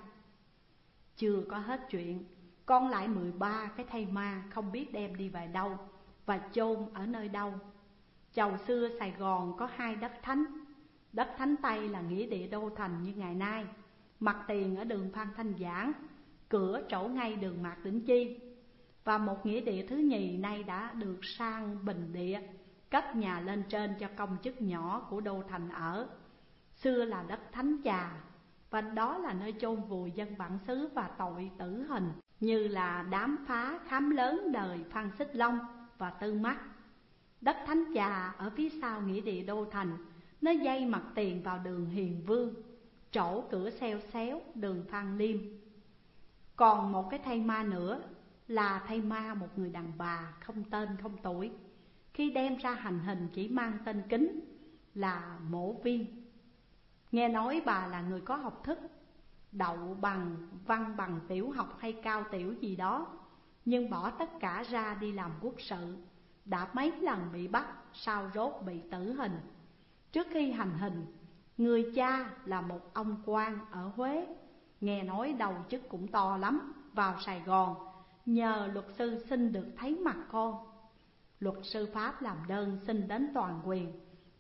Chưa có hết chuyện, còn lại mười ba cái thây ma không biết đem đi về đâu và chôn ở nơi đâu. Chầu xưa Sài Gòn có hai đất thánh. Đất thánh Tây là nghĩa địa đô thành như ngày nay, mặt tiền ở đường Phan Thanh Giảng, cửa trổ ngay đường Mạc Đỉnh Chi. Và một nghĩa địa thứ nhì nay đã được sang bình địa, cất nhà lên trên cho công chức nhỏ của đô thành ở. Xưa là đất Thánh Trà, và đó là nơi chôn vùi dân bản xứ và tội tử hình, như là đám phá khám lớn đời Phan Xích Long và Tư Mắt. Đất Thánh Trà ở phía sau nghĩa địa đô thành, nó dây mặt tiền vào đường Hiền Vương, chỗ cửa xeo xéo đường Phan Liêm. Còn một cái thây ma nữa là thây ma một người đàn bà không tên không tuổi, khi đem ra hành hình chỉ mang tên kính là Mỗ Viên. Nghe nói bà là người có học thức, đậu bằng văn bằng tiểu học hay cao tiểu gì đó, nhưng bỏ tất cả ra đi làm quốc sự, đã mấy lần bị bắt, sau rốt bị tử hình. Trước khi hành hình, người cha là một ông quan ở Huế, nghe nói đầu chức cũng to lắm, vào Sài Gòn nhờ luật sư xin được thấy mặt con. Luật sư Pháp làm đơn xin đến toàn quyền,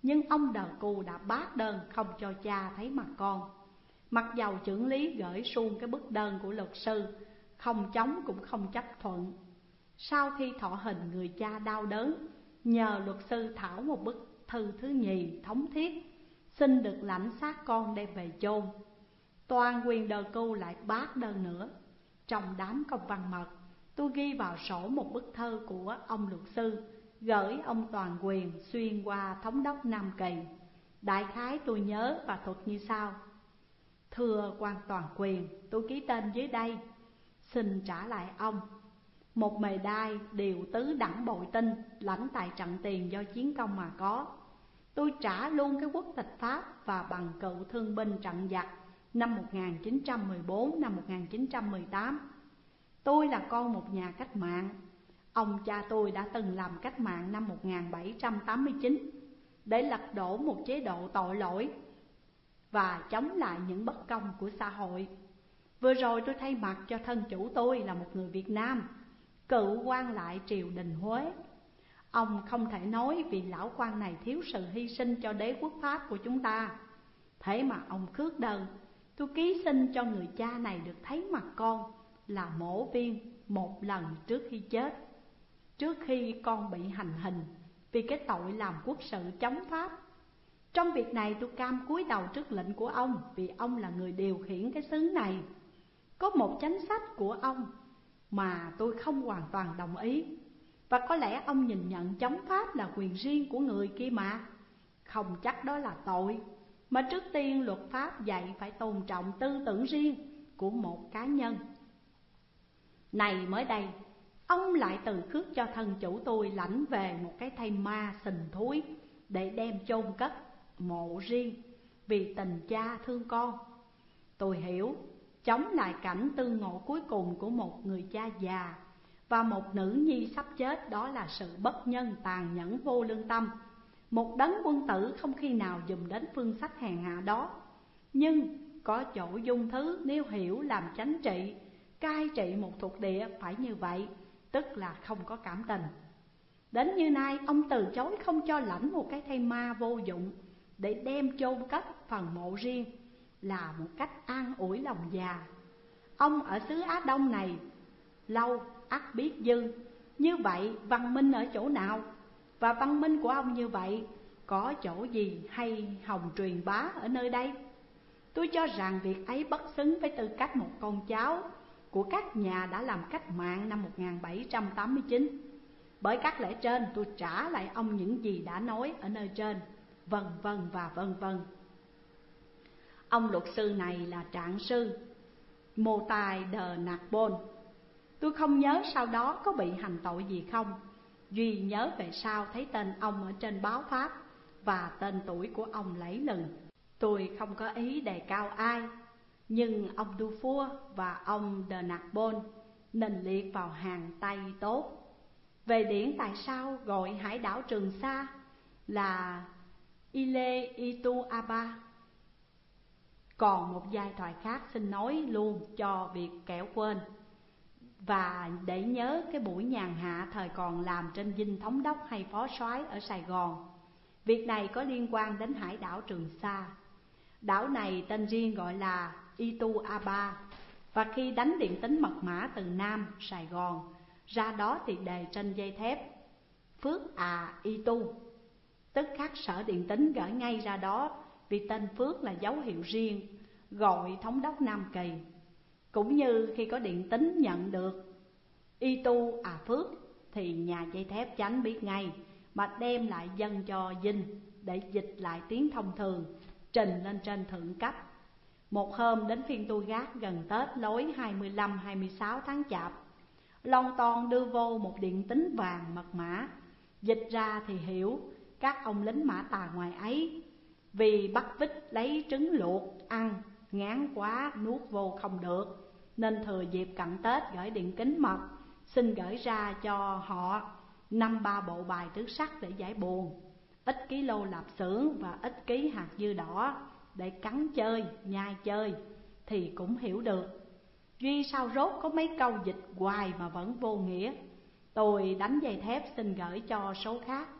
Nhưng ông Đờ Cù đã bác đơn không cho cha thấy mặt con. Mặc dầu chưởng lý gửi suông cái bức đơn của luật sư, không chống cũng không chấp thuận. Sau khi thọ hình, người cha đau đớn nhờ luật sư thảo một bức thư thứ nhì thống thiết, xin được lãnh xác con đem về chôn. Toàn quyền Đờ Cù lại bác đơn nữa. Trong đám công văn mật, tôi ghi vào sổ một bức thơ của ông luật sư gửi ông Toàn Quyền xuyên qua thống đốc Nam Kỳ. Đại khái tôi nhớ và thuật như sau: thưa quan Toàn Quyền, tôi ký tên dưới đây, xin trả lại ông một mề đai điều tứ đẳng bội tinh, lãnh tài trận tiền do chiến công mà có. Tôi trả luôn cái quốc tịch Pháp và bằng cựu thương binh trận giặc năm một nghìn chín trăm mười bốn, năm một nghìn chín trăm mười tám. Tôi là con một nhà cách mạng. Ông cha tôi đã từng làm cách mạng năm một nghìn bảy trăm tám mươi chín để lật đổ một chế độ tội lỗi và chống lại những bất công của xã hội. Vừa rồi tôi thay mặt cho thân chủ tôi là một người Việt Nam, cựu quan lại triều đình Huế. Ông không thể nói vì lão quan này thiếu sự hy sinh cho đế quốc Pháp của chúng ta. Thế mà ông khước đơn. Tôi ký xin cho người cha này được thấy mặt con là mổ viên một lần trước khi chết, trước khi con bị hành hình vì cái tội làm quốc sự chống Pháp. Trong việc này tôi cam cúi đầu trước lệnh của ông, vì ông là người điều khiển cái xứ này. Có một chính sách của ông mà tôi không hoàn toàn đồng ý, và có lẽ ông nhìn nhận chống Pháp là quyền riêng của người kia mà. Không chắc đó là tội, mà trước tiên luật pháp dạy phải tôn trọng tư tưởng riêng của một cá nhân. Này mới đây, ông lại từ khước cho thân chủ tôi lãnh về một cái thây ma sình thúi để đem chôn cất mộ riêng vì tình cha thương con. Tôi hiểu, chống lại cảnh tương ngộ cuối cùng của một người cha già và một nữ nhi sắp chết, đó là sự bất nhân, tàn nhẫn, vô lương tâm. Một đấng quân tử không khi nào dùng đến phương sách hèn hạ đó. Nhưng có chỗ dung thứ nếu hiểu làm chánh trị, cai trị một thuộc địa phải như vậy, tức là không có cảm tình. Đến như nay, ông từ chối không cho lãnh một cái thây ma vô dụng để đem chôn cất phần mộ riêng là một cách an ủi lòng già. Ông ở xứ Á Đông này lâu ắt biết dư. Như vậy văn minh ở chỗ nào? Và văn minh của ông như vậy có chỗ gì hay hồng truyền bá ở nơi đây? Tôi cho rằng việc ấy bất xứng với tư cách một con cháu của các nhà đã làm cách mạng năm một nghìn bảy trăm tám mươi chín. Bởi các lẽ trên, tôi trả lại ông những gì đã nói ở nơi trên, vân vân và vân vân. Ông luật sư này là trạng sư Mô Tài Đờ Nạc Bôn. Tôi không nhớ sau đó có bị hành tội gì không, duy nhớ về sau thấy tên ông ở trên báo Pháp và tên tuổi của ông lẫy lừng. Tôi không có ý đề cao ai, nhưng ông Dufour và ông De Narbonne nên liệt vào hàng Tây tốt. Về điển tại sao gọi hải đảo Trường Sa là Ile Ituaba? Còn một giai thoại khác xin nói luôn cho việc kẻo quên, và để nhớ cái buổi nhàn hạ thời còn làm trên dinh thống đốc hay phó soái ở Sài Gòn. Việc này có liên quan đến hải đảo Trường Sa. Đảo này tên riêng gọi là Ituaba, và khi đánh điện tín mật mã từ Nam Sài Gòn ra đó thì đề trên dây thép Phước à Itu, tức khắc sở điện tín gửi ngay ra đó, vì tên Phước là dấu hiệu riêng gọi thống đốc Nam Kỳ. Cũng như khi có điện tín nhận được Itu à Phước thì nhà dây thép chánh biết ngay mà đem lại dâng cho dinh để dịch lại tiếng thông thường, trình lên trên thượng cấp. Một hôm đến phiên tôi gác gần Tết lối hai mươi lăm hai mươi sáu tháng Chạp, lon ton đưa vô một điện tín vàng mật mã. Dịch ra thì hiểu các ông lính mã tà ngoài ấy vì bắt vít lấy trứng luộc ăn ngán quá nuốt vô không được, nên thừa dịp cận Tết gửi điện kính mật xin gửi ra cho họ năm ba bộ bài tứ sắc để giải buồn, ít ký lô lạp xưởng và ít ký hạt dưa đỏ để cắn chơi, nhai chơi thì cũng hiểu được. Duy sao rốt có mấy câu dịch hoài mà vẫn vô nghĩa. Tôi đánh dây thép xin gửi cho số khác,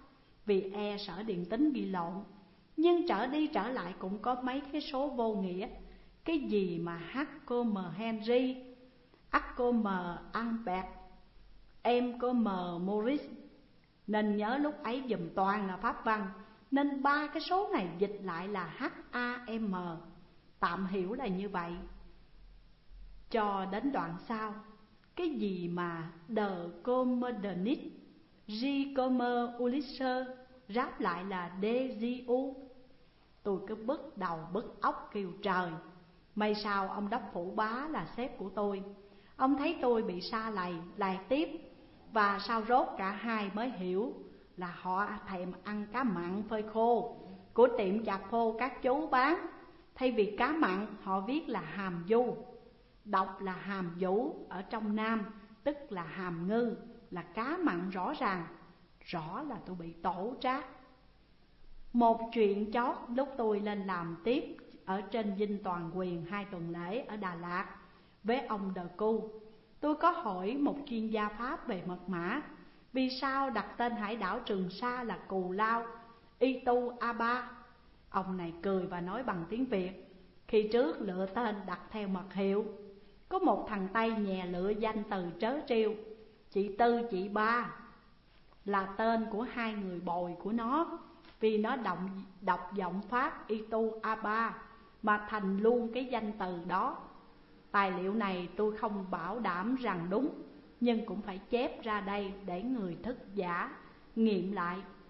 vì e sợ điện tín bị lộn. Nhưng trở đi trở lại cũng có mấy cái số vô nghĩa. Cái gì mà H cô M Henry, H cô M Albert, em cô M Maurice. Nên nhớ lúc ấy dùm toàn là pháp văn, nên ba cái số này dịch lại là H A M, tạm hiểu là như vậy. Cho đến đoạn sau, cái gì mà The Commodernist, G. Comer Ulysses, ráp lại là D G U. Tôi cứ bứt đầu bứt óc kêu trời. May sao ông đốc phủ bá là sếp của tôi, ông thấy tôi bị sa lầy, lại tiếp. Và sao rốt cả hai mới hiểu là họ thèm ăn cá mặn phơi khô của tiệm chạp phô các chú bán. Thay vì cá mặn họ viết là hàm du, đọc là hàm vũ ở trong Nam, tức là hàm ngư, là cá mặn rõ ràng. Rõ là tôi bị tổ trác. Một chuyện chót lúc tôi lên làm tiếp ở trên Dinh Toàn Quyền hai tuần lễ ở Đà Lạt với ông Đờ Cu, tôi có hỏi một chuyên gia Pháp về mật mã, vì sao đặt tên hải đảo Trường Sa là Cù Lao, Itu Aba. Ông này cười và nói bằng tiếng Việt, khi trước lựa tên đặt theo mật hiệu. Có một thằng Tây nhè lựa danh từ trớ trêu, chị Tư chị Ba là tên của hai người bồi của nó, vì nó động, đọc giọng Pháp Itu Aba mà thành luôn cái danh từ đó. Tài liệu này tôi không bảo đảm rằng đúng, nhưng cũng phải chép ra đây để người thức giả nghiệm lại.